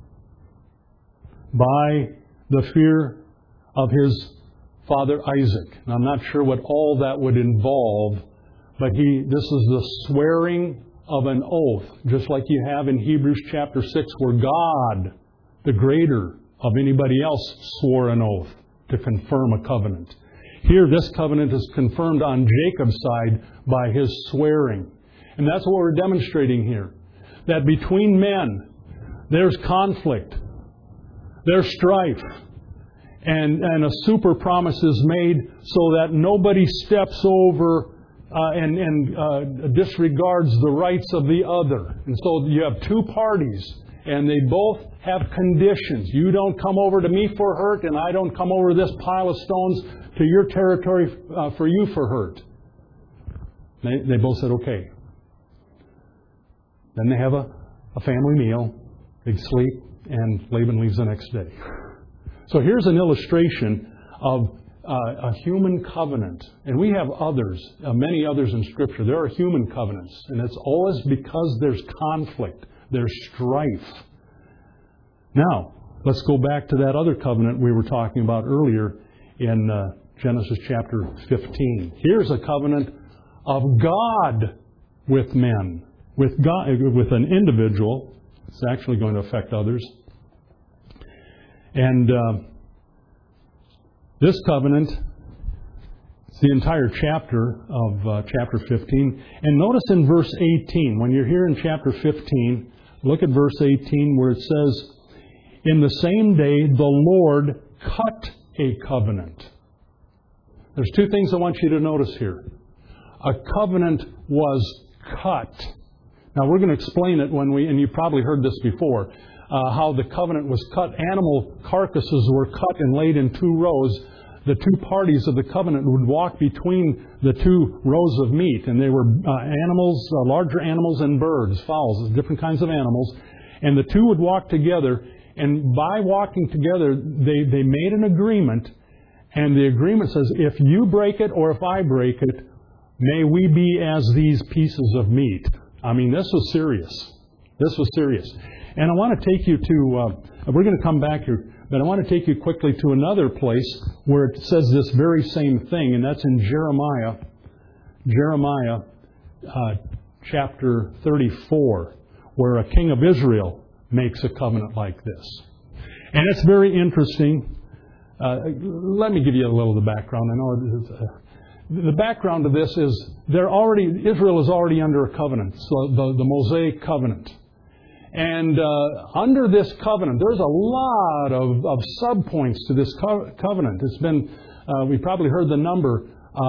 by the fear of his father Isaac. Now, I'm not sure what all that would involve, but this is the swearing of an oath, just like you have in Hebrews chapter 6, where God, the greater of anybody else, swore an oath to confirm a covenant. Here, this covenant is confirmed on Jacob's side by his swearing. And that's what we're demonstrating here. That between men, there's conflict, there's strife, and a super promise is made so that nobody steps over and disregards the rights of the other. And so you have two parties, and they both have conditions. You don't come over to me for hurt, and I don't come over this pile of stones to your territory for you for hurt. They both said, okay. Then they have a family meal, they sleep, and Laban leaves the next day. So here's an illustration of a human covenant. And we have others, many others in Scripture. There are human covenants. And it's always because there's conflict, there's strife. Now, let's go back to that other covenant we were talking about earlier in Genesis chapter 15. Here's a covenant of God with men. With God, with an individual. It's actually going to affect others. And this covenant, it's the entire chapter of chapter 15. And notice in verse 18, when you're here in chapter 15, look at verse 18 where it says, in the same day the Lord cut a covenant. There's two things I want you to notice here. A covenant was cut. Now we're going to explain it and you probably heard this before, how the covenant was cut. Animal carcasses were cut and laid in two rows. The two parties of the covenant would walk between the two rows of meat. And they were animals, larger animals and birds, fowls, different kinds of animals. And the two would walk together. And by walking together, they made an agreement. And the agreement says, if you break it or if I break it, may we be as these pieces of meat. I mean, this was serious. This was serious. And I want to take you to, we're going to come back here, but I want to take you quickly to another place where it says this very same thing, and that's in Jeremiah chapter 34, where a king of Israel makes a covenant like this. And it's very interesting. Let me give you a little of the background. I know the background to this is Israel is already under a covenant, so the Mosaic covenant. And under this covenant, there's a lot of subpoints to this covenant. It's been, we probably heard the number,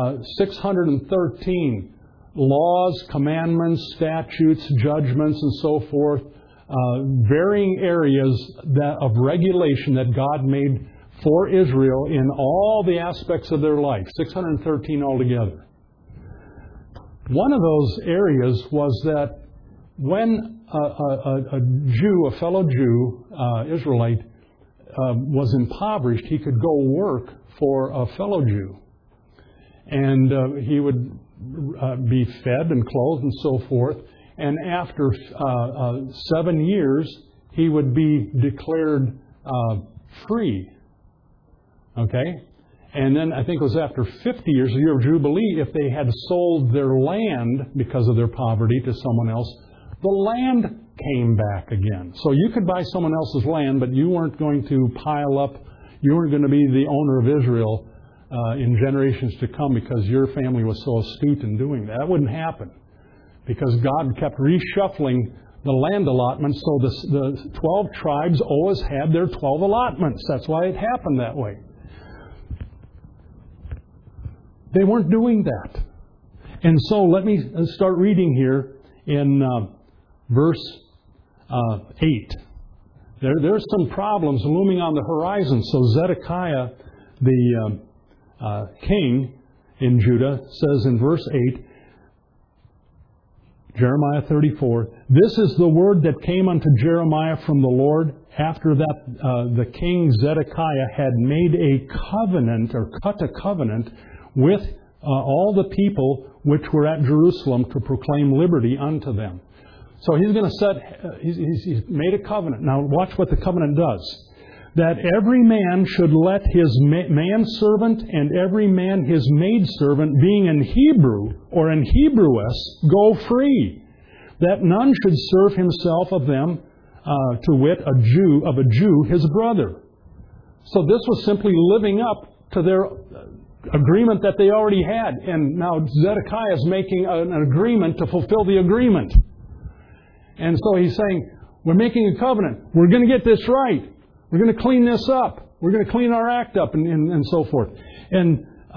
613 laws, commandments, statutes, judgments, and so forth, varying areas of regulation that God made for Israel in all the aspects of their life, 613 altogether. One of those areas was that when a Jew, a fellow Jew, Israelite, was impoverished, he could go work for a fellow Jew. And he would be fed and clothed and so forth. And after 7 years, he would be declared free. Okay? And then I think it was after 50 years, the year of Jubilee, if they had sold their land because of their poverty to someone else, the land came back again. So you could buy someone else's land, but you weren't going to pile up, you weren't going to be the owner of Israel in generations to come because your family was so astute in doing that. That wouldn't happen because God kept reshuffling the land allotment. So the 12 tribes always had their 12 allotments. That's why it happened that way. They weren't doing that. And so let me start reading here in verse 8. There's some problems looming on the horizon. So Zedekiah, the king in Judah, says in verse 8, Jeremiah 34, "This is the word that came unto Jeremiah from the Lord after that the king Zedekiah had made a covenant, or cut a covenant, with all the people which were at Jerusalem to proclaim liberty unto them." So he's going to he's made a covenant. Now watch what the covenant does. That every man should let his manservant and every man his maidservant, being an Hebrew or an Hebrewess, go free. That none should serve himself of them, to wit, a Jew, his brother. So this was simply living up to their agreement that they already had. And now Zedekiah is making an agreement to fulfill the agreement. And so he's saying, we're making a covenant. We're going to get this right. We're going to clean this up. We're going to clean our act up and so forth. And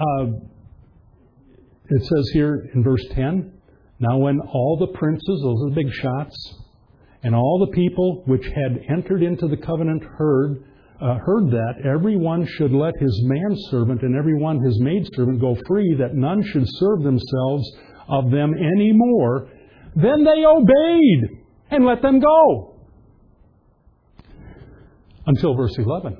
it says here in verse 10, "Now when all the princes," those are the big shots, "and all the people which had entered into the covenant heard that every one should let his manservant and every one his maidservant go free, that none should serve themselves of them any more, then they obeyed and let them go." Until verse 11.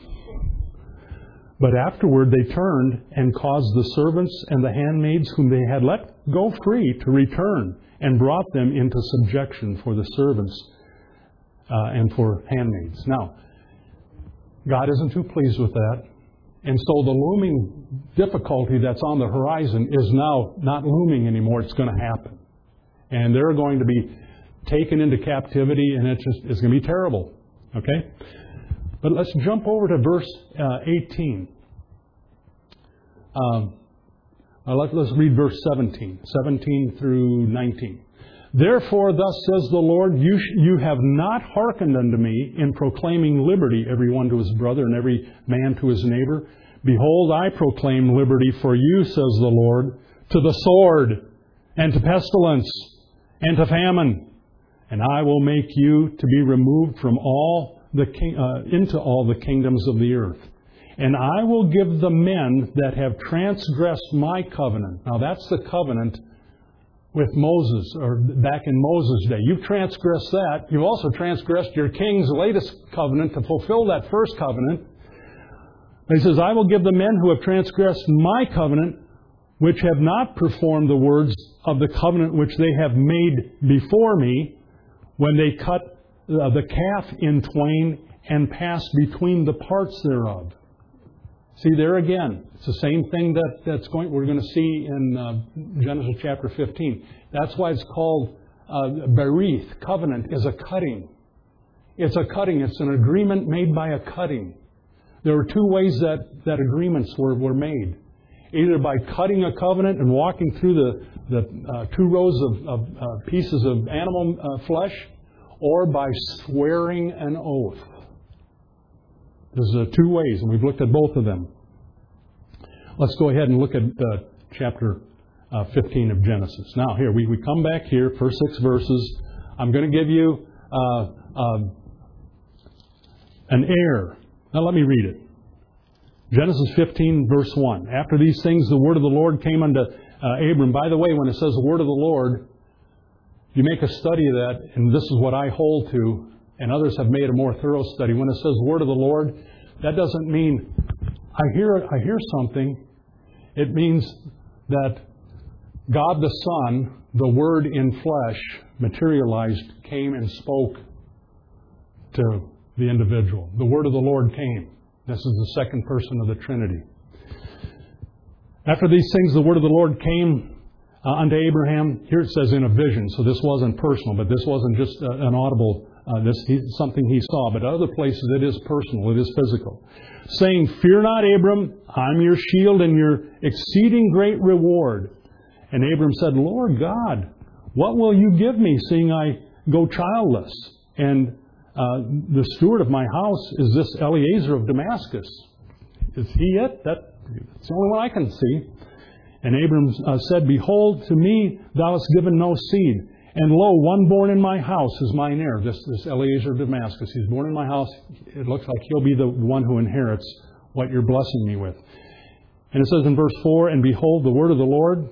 "But afterward they turned and caused the servants and the handmaids whom they had let go free to return, and brought them into subjection for the servants and for handmaids." Now, God isn't too pleased with that. And so the looming difficulty that's on the horizon is now not looming anymore. It's going to happen. And they're going to be taken into captivity, and it's going to be terrible. Okay? But let's jump over to verse 18. Let's read verse 17 through 19. "Therefore, thus says the Lord, you have not hearkened unto me in proclaiming liberty, every one to his brother and every man to his neighbor. Behold, I proclaim liberty for you, says the Lord, to the sword and to pestilence and to famine. And I will make you to be removed from into all the kingdoms of the earth. And I will give the men that have transgressed my covenant." Now that's the covenant with Moses, or back in Moses' day. You've transgressed that. You've also transgressed your king's latest covenant to fulfill that first covenant. He says, "I will give the men who have transgressed my covenant, which have not performed the words of the covenant which they have made before me, when they cut the calf in twain and passed between the parts thereof." See, there again, it's the same thing we're going to see in Genesis chapter 15. That's why it's called Berith. Covenant is a cutting. It's a cutting. It's an agreement made by a cutting. There were two ways that agreements were made. Either by cutting a covenant and walking through the two rows of pieces of animal flesh, or by swearing an oath. There's two ways, and we've looked at both of them. Let's go ahead and look at chapter 15 of Genesis. Now, here, we come back here, first 6 verses. I'm going to give you an heir. Now, let me read it. Genesis 15, verse 1. "After these things, the word of the Lord came unto Abram." By the way, when it says the word of the Lord, you make a study of that, and this is what I hold to, and others have made a more thorough study. When it says word of the Lord, that doesn't mean I hear something. It means that God the Son, the Word in flesh, materialized, came and spoke to the individual. The word of the Lord came. This is the second person of the Trinity. "After these things, the word of the Lord came unto Abraham." Here it says in a vision, so this wasn't personal, but this wasn't just an audible, something he saw. But other places it is personal, it is physical. "Saying, Fear not, Abram, I'm your shield and your exceeding great reward. And Abram said, Lord God, what will you give me, seeing I go childless. And the steward of my house is this Eliezer of Damascus. Is he it? That's the only one I can see. And Abram said, Behold, to me thou hast given no seed. And lo, one born in my house is mine heir. This Eliezer of Damascus. He's born in my house. It looks like he'll be the one who inherits what you're blessing me with. And it says in verse 4, And behold, the word of the Lord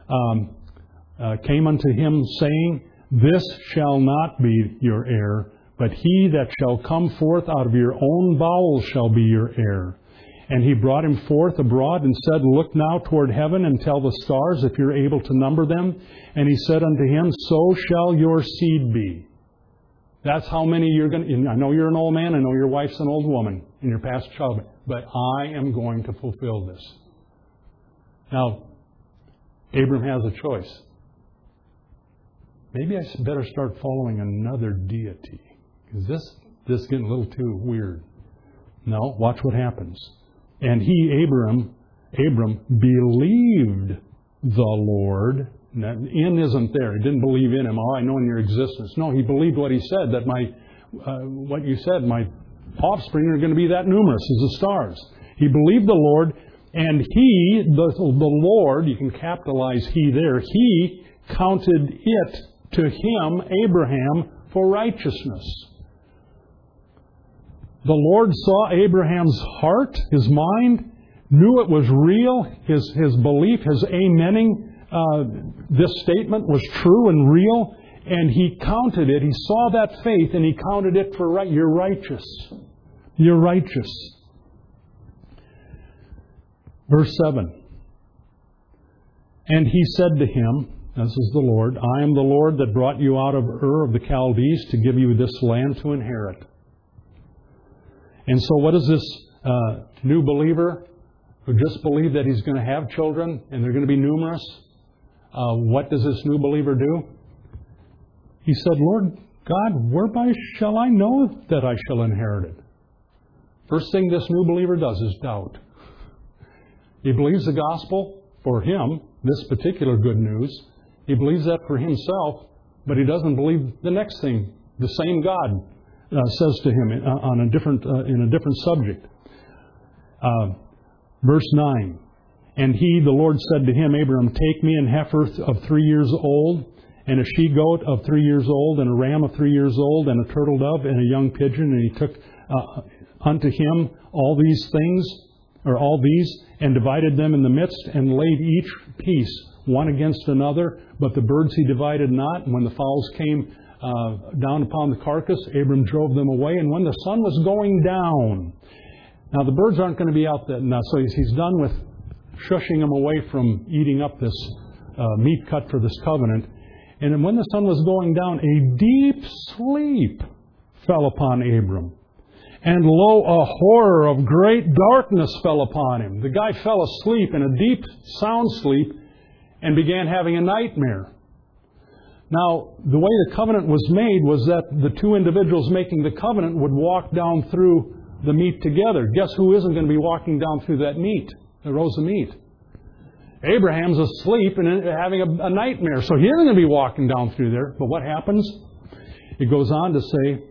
came unto him, saying, This shall not be your heir, but he that shall come forth out of your own bowels shall be your heir. And he brought him forth abroad and said, Look now toward heaven and tell the stars if you're able to number them. And he said unto him, So shall your seed be. That's how many you're going to... I know you're an old man. I know your wife's an old woman in your past childhood. But I am going to fulfill this. Now, Abram has a choice. Maybe I better start following another deity. Is this getting a little too weird? No, watch what happens. And he, Abram, believed the Lord. Now, in isn't there. He didn't believe in him. Oh, I know in your existence. No, he believed what he said, that what you said, my offspring are going to be that numerous as the stars. He believed the Lord, and he, the Lord, you can capitalize he there, he counted it to him, Abraham, for righteousness. The Lord saw Abraham's heart, his mind, knew it was real, his belief, his amening this statement was true and real, and he counted it. He saw that faith, and he counted it for right. You're righteous. You're righteous. Verse 7. And he said to him, this is the Lord, I am the Lord that brought you out of Ur of the Chaldees to give you this land to inherit. And so what does this new believer who just believed that he's going to have children and they're going to be numerous, what does this new believer do? He said, Lord God, whereby shall I know that I shall inherit it? First thing this new believer does is doubt. He believes the gospel for him, this particular good news. He believes that for himself, but he doesn't believe the next thing. The same God says to him in a different subject. Verse 9. And he, the Lord, said to him, Abram, take me an heifer of 3 years old, and a she-goat of 3 years old, and a ram of 3 years old, and a turtle dove, and a young pigeon. And he took unto him all these, and divided them in the midst, and laid each piece one against another. But the birds he divided not. And when the fowls came down upon the carcass, Abram drove them away. And when the sun was going down, now the birds aren't going to be out there now, so he's done with shushing them away from eating up this meat cut for this covenant. And when the sun was going down, a deep sleep fell upon Abram. And lo, a horror of great darkness fell upon him. The guy fell asleep in a deep, sound sleep and began having a nightmare. Now, the way the covenant was made was that the two individuals making the covenant would walk down through the meat together. Guess who isn't going to be walking down through that meat, the rows of meat? Abraham's asleep and having a nightmare, so he isn't going to be walking down through there. But what happens? It goes on to say,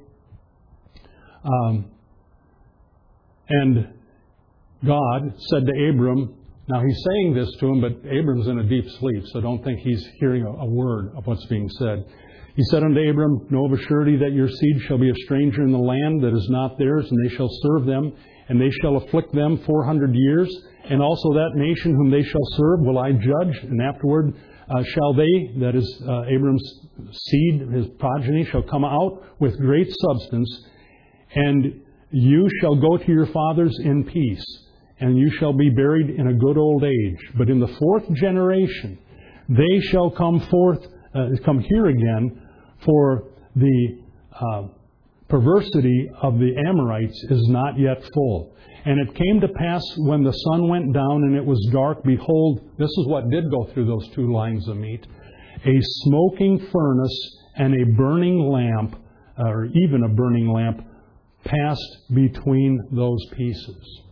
and God said to Abram, now he's saying this to him, but Abram's in a deep sleep, so don't think he's hearing a word of what's being said. He said unto Abram, know of a surety that your seed shall be a stranger in the land that is not theirs, and they shall serve them, and they shall afflict them 400 years. And also that nation whom they shall serve will I judge, and afterward shall they, that is Abram's seed, his progeny, shall come out with great substance, and you shall go to your fathers in peace, and you shall be buried in a good old age. But in the fourth generation they shall come here again, for the perversity of the Amorites is not yet full. And it came to pass when the sun went down and it was dark, behold, this is what did go through those two lines of meat, a smoking furnace and a burning lamp, or even a burning lamp, passed between those pieces.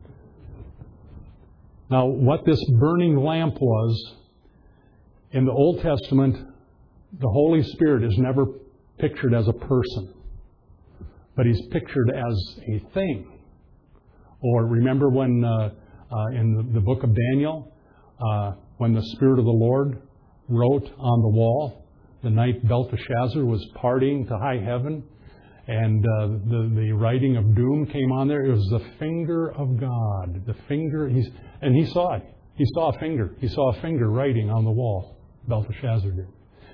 Now, what this burning lamp was, in the Old Testament, the Holy Spirit is never pictured as a person, but He's pictured as a thing. Or remember when in the book of Daniel, when the Spirit of the Lord wrote on the wall the night Belteshazzar was partying to high heaven, and the writing of doom came on there. It was the finger of God. The finger, and he saw it. He saw a finger. He saw a finger writing on the wall. Belteshazzar did.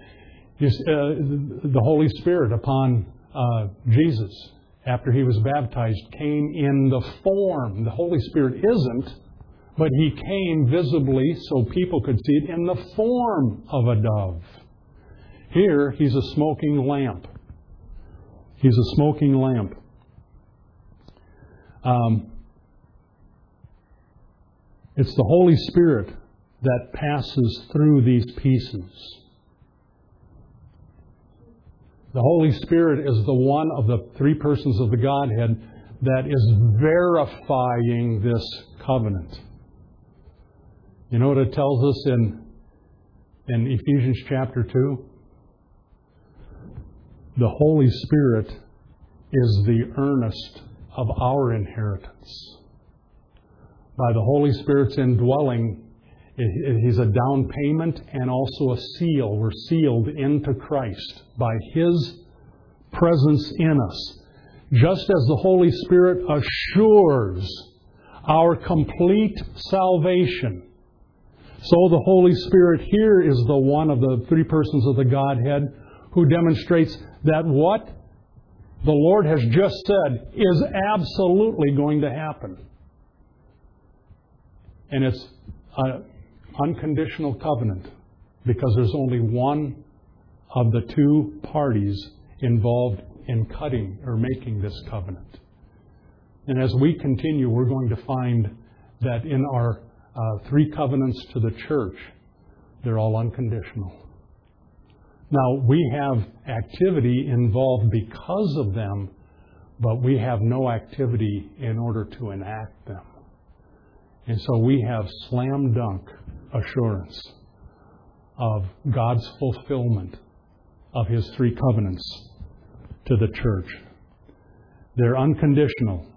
The Holy Spirit upon Jesus, after He was baptized, came in the form. The Holy Spirit isn't, but He came visibly so people could see it in the form of a dove. Here, He's a smoking lamp. He's a smoking lamp. It's the Holy Spirit that passes through these pieces. The Holy Spirit is the one of the three persons of the Godhead that is verifying this covenant. You know what it tells us in Ephesians chapter 2? The Holy Spirit is the earnest of our inheritance. By the Holy Spirit's indwelling, He's a down payment and also a seal. We're sealed into Christ by His presence in us. Just as the Holy Spirit assures our complete salvation, so the Holy Spirit here is the one of the three persons of the Godhead who demonstrates that what the Lord has just said is absolutely going to happen. And it's an unconditional covenant because there's only one of the two parties involved in cutting or making this covenant. And as we continue, we're going to find that in our three covenants to the church, they're all unconditional. Now, we have activity involved because of them, but we have no activity in order to enact them. And so we have slam dunk assurance of God's fulfillment of His three covenants to the church. They're unconditional.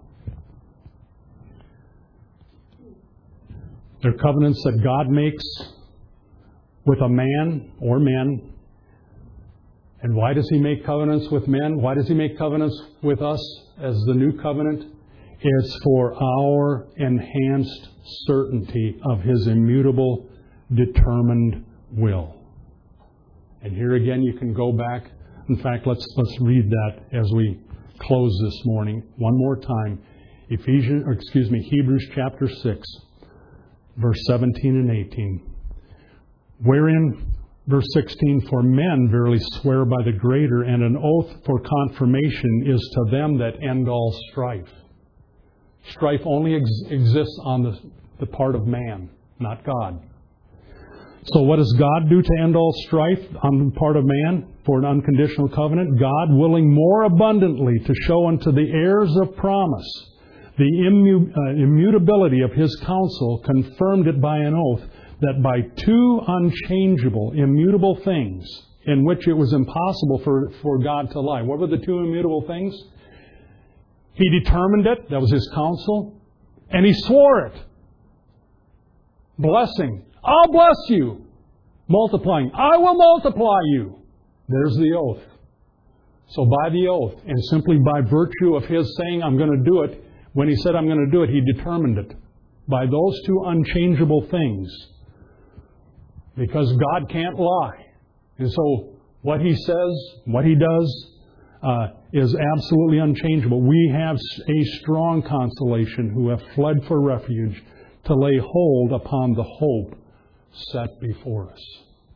They're covenants that God makes with a man or men. And why does He make covenants with men? Why does He make covenants with us as the new covenant? It's for our enhanced certainty of His immutable, determined will. And here again you can go back. In fact, let's read that as we close this morning. One more time. Hebrews chapter 6, verse 17 and 18. Wherein, verse 16, for men verily swear by the greater, and an oath for confirmation is to them that end all strife. Strife only exists on the part of man, not God. So what does God do to end all strife on the part of man for an unconditional covenant? God, willing more abundantly to show unto the heirs of promise the immutability of His counsel, confirmed it by an oath, that by two unchangeable, immutable things in which it was impossible for God to lie. What were the two immutable things? He determined it, that was His counsel, and He swore it. Blessing, I'll bless you. Multiplying, I will multiply you. There's the oath. So by the oath, and simply by virtue of His saying, I'm going to do it, when He said, I'm going to do it, He determined it. By those two unchangeable things. Because God can't lie. And so what He says, what He does, is absolutely unchangeable. We have a strong consolation who have fled for refuge to lay hold upon the hope set before us.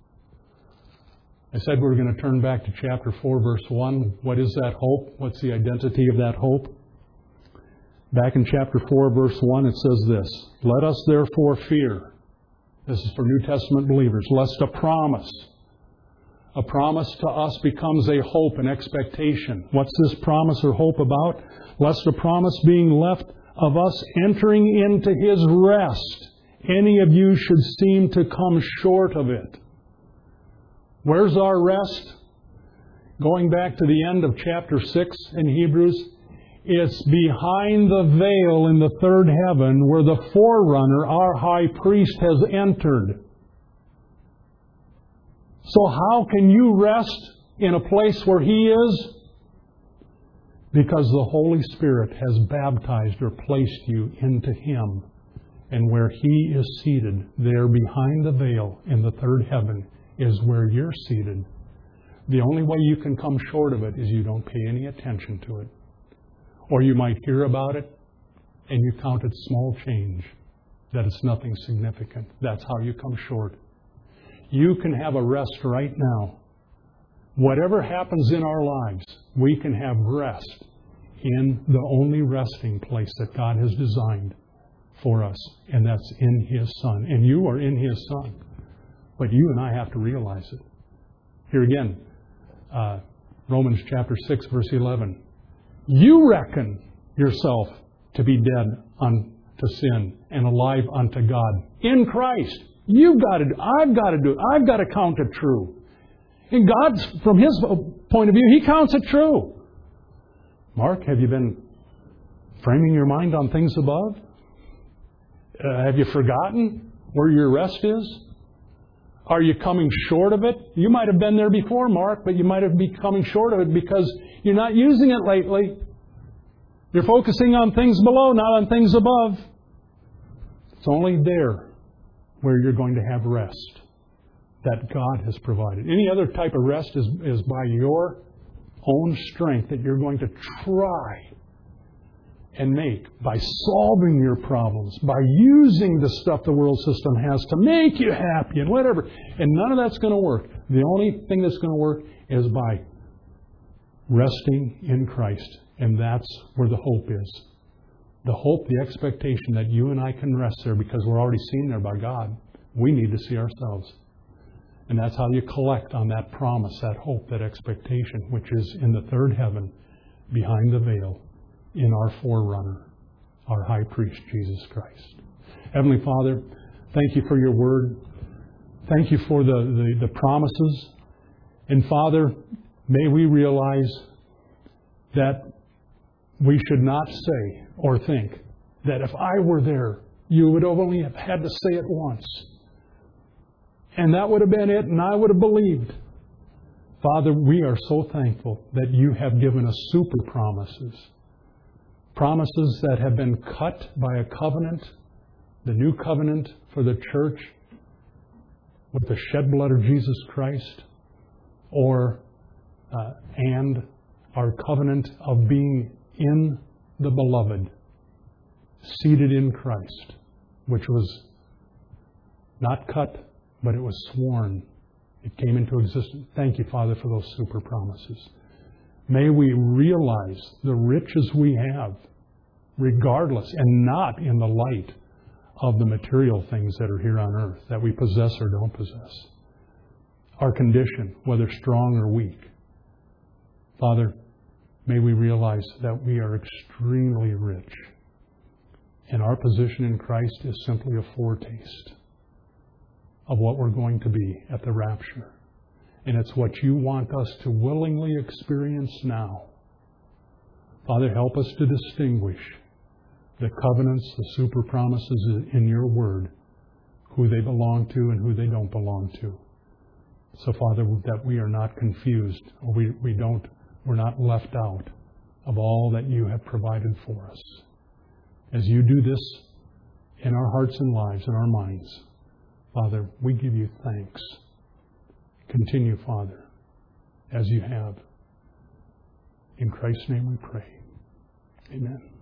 I said we're going to turn back to chapter 4, verse 1. What is that hope? What's the identity of that hope? Back in chapter 4, verse 1, it says this: Let us therefore fear. This is for New Testament believers. Lest a promise to us becomes a hope and expectation. What's this promise or hope about? Lest a promise being left of us entering into His rest, any of you should seem to come short of it. Where's our rest? going back to the end of chapter 6 in Hebrews, it's behind the veil in the third heaven where the forerunner, our high priest, has entered. So how can you rest in a place where He is? Because the Holy Spirit has baptized or placed you into Him. And where He is seated, there behind the veil in the third heaven, is where you're seated. The only way you can come short of it is you don't pay any attention to it. Or you might hear about it and you count it small change, that it's nothing significant. That's how you come short. You can have a rest right now. Whatever happens in our lives, we can have rest in the only resting place that God has designed for us, and that's in His Son. And you are in His Son. But you and I have to realize it. Here again, Romans chapter 6, verse 11. You reckon yourself to be dead unto sin and alive unto God in Christ. You've got to do it. I've got to do it. I've got to count it true. And God, from His point of view, He counts it true. Mark, have you been framing your mind on things above? Have you forgotten where your rest is? Are you coming short of it? You might have been there before, Mark, but you might have been coming short of it because you're not using it lately. You're focusing on things below, not on things above. It's only there where you're going to have rest that God has provided. Any other type of rest is by your own strength that you're going to try and make by solving your problems, by using the stuff the world system has to make you happy and whatever. And none of that's going to work. The only thing that's going to work is by resting in Christ. And that's where the hope is. The hope, the expectation that you and I can rest there because we're already seen there by God. We need to see ourselves. And that's how you collect on that promise, that hope, that expectation, which is in the third heaven, behind the veil, in our forerunner, our high priest, Jesus Christ. Heavenly Father, thank You for Your Word. Thank You for the promises. And Father, may we realize that we should not say or think that if I were there, You would only have had to say it once. And that would have been it, and I would have believed. Father, we are so thankful that You have given us super promises. Promises that have been cut by a covenant, the new covenant for the church with the shed blood of Jesus Christ, and our covenant of being in the Beloved, seated in Christ, which was not cut, but it was sworn. It came into existence. Thank You, Father, for those super promises. May we realize the riches we have, regardless, and not in the light of the material things that are here on earth, that we possess or don't possess. Our condition, whether strong or weak. Father, may we realize that we are extremely rich. And our position in Christ is simply a foretaste of what we're going to be at the rapture. And it's what You want us to willingly experience now. Father, help us to distinguish the covenants, the super promises in Your Word, who they belong to and who they don't belong to. So, Father, that we are not confused, or we're not left out of all that You have provided for us. As You do this in our hearts and lives and our minds, Father, we give You thanks. Continue, Father, as You have. In Christ's name we pray. Amen.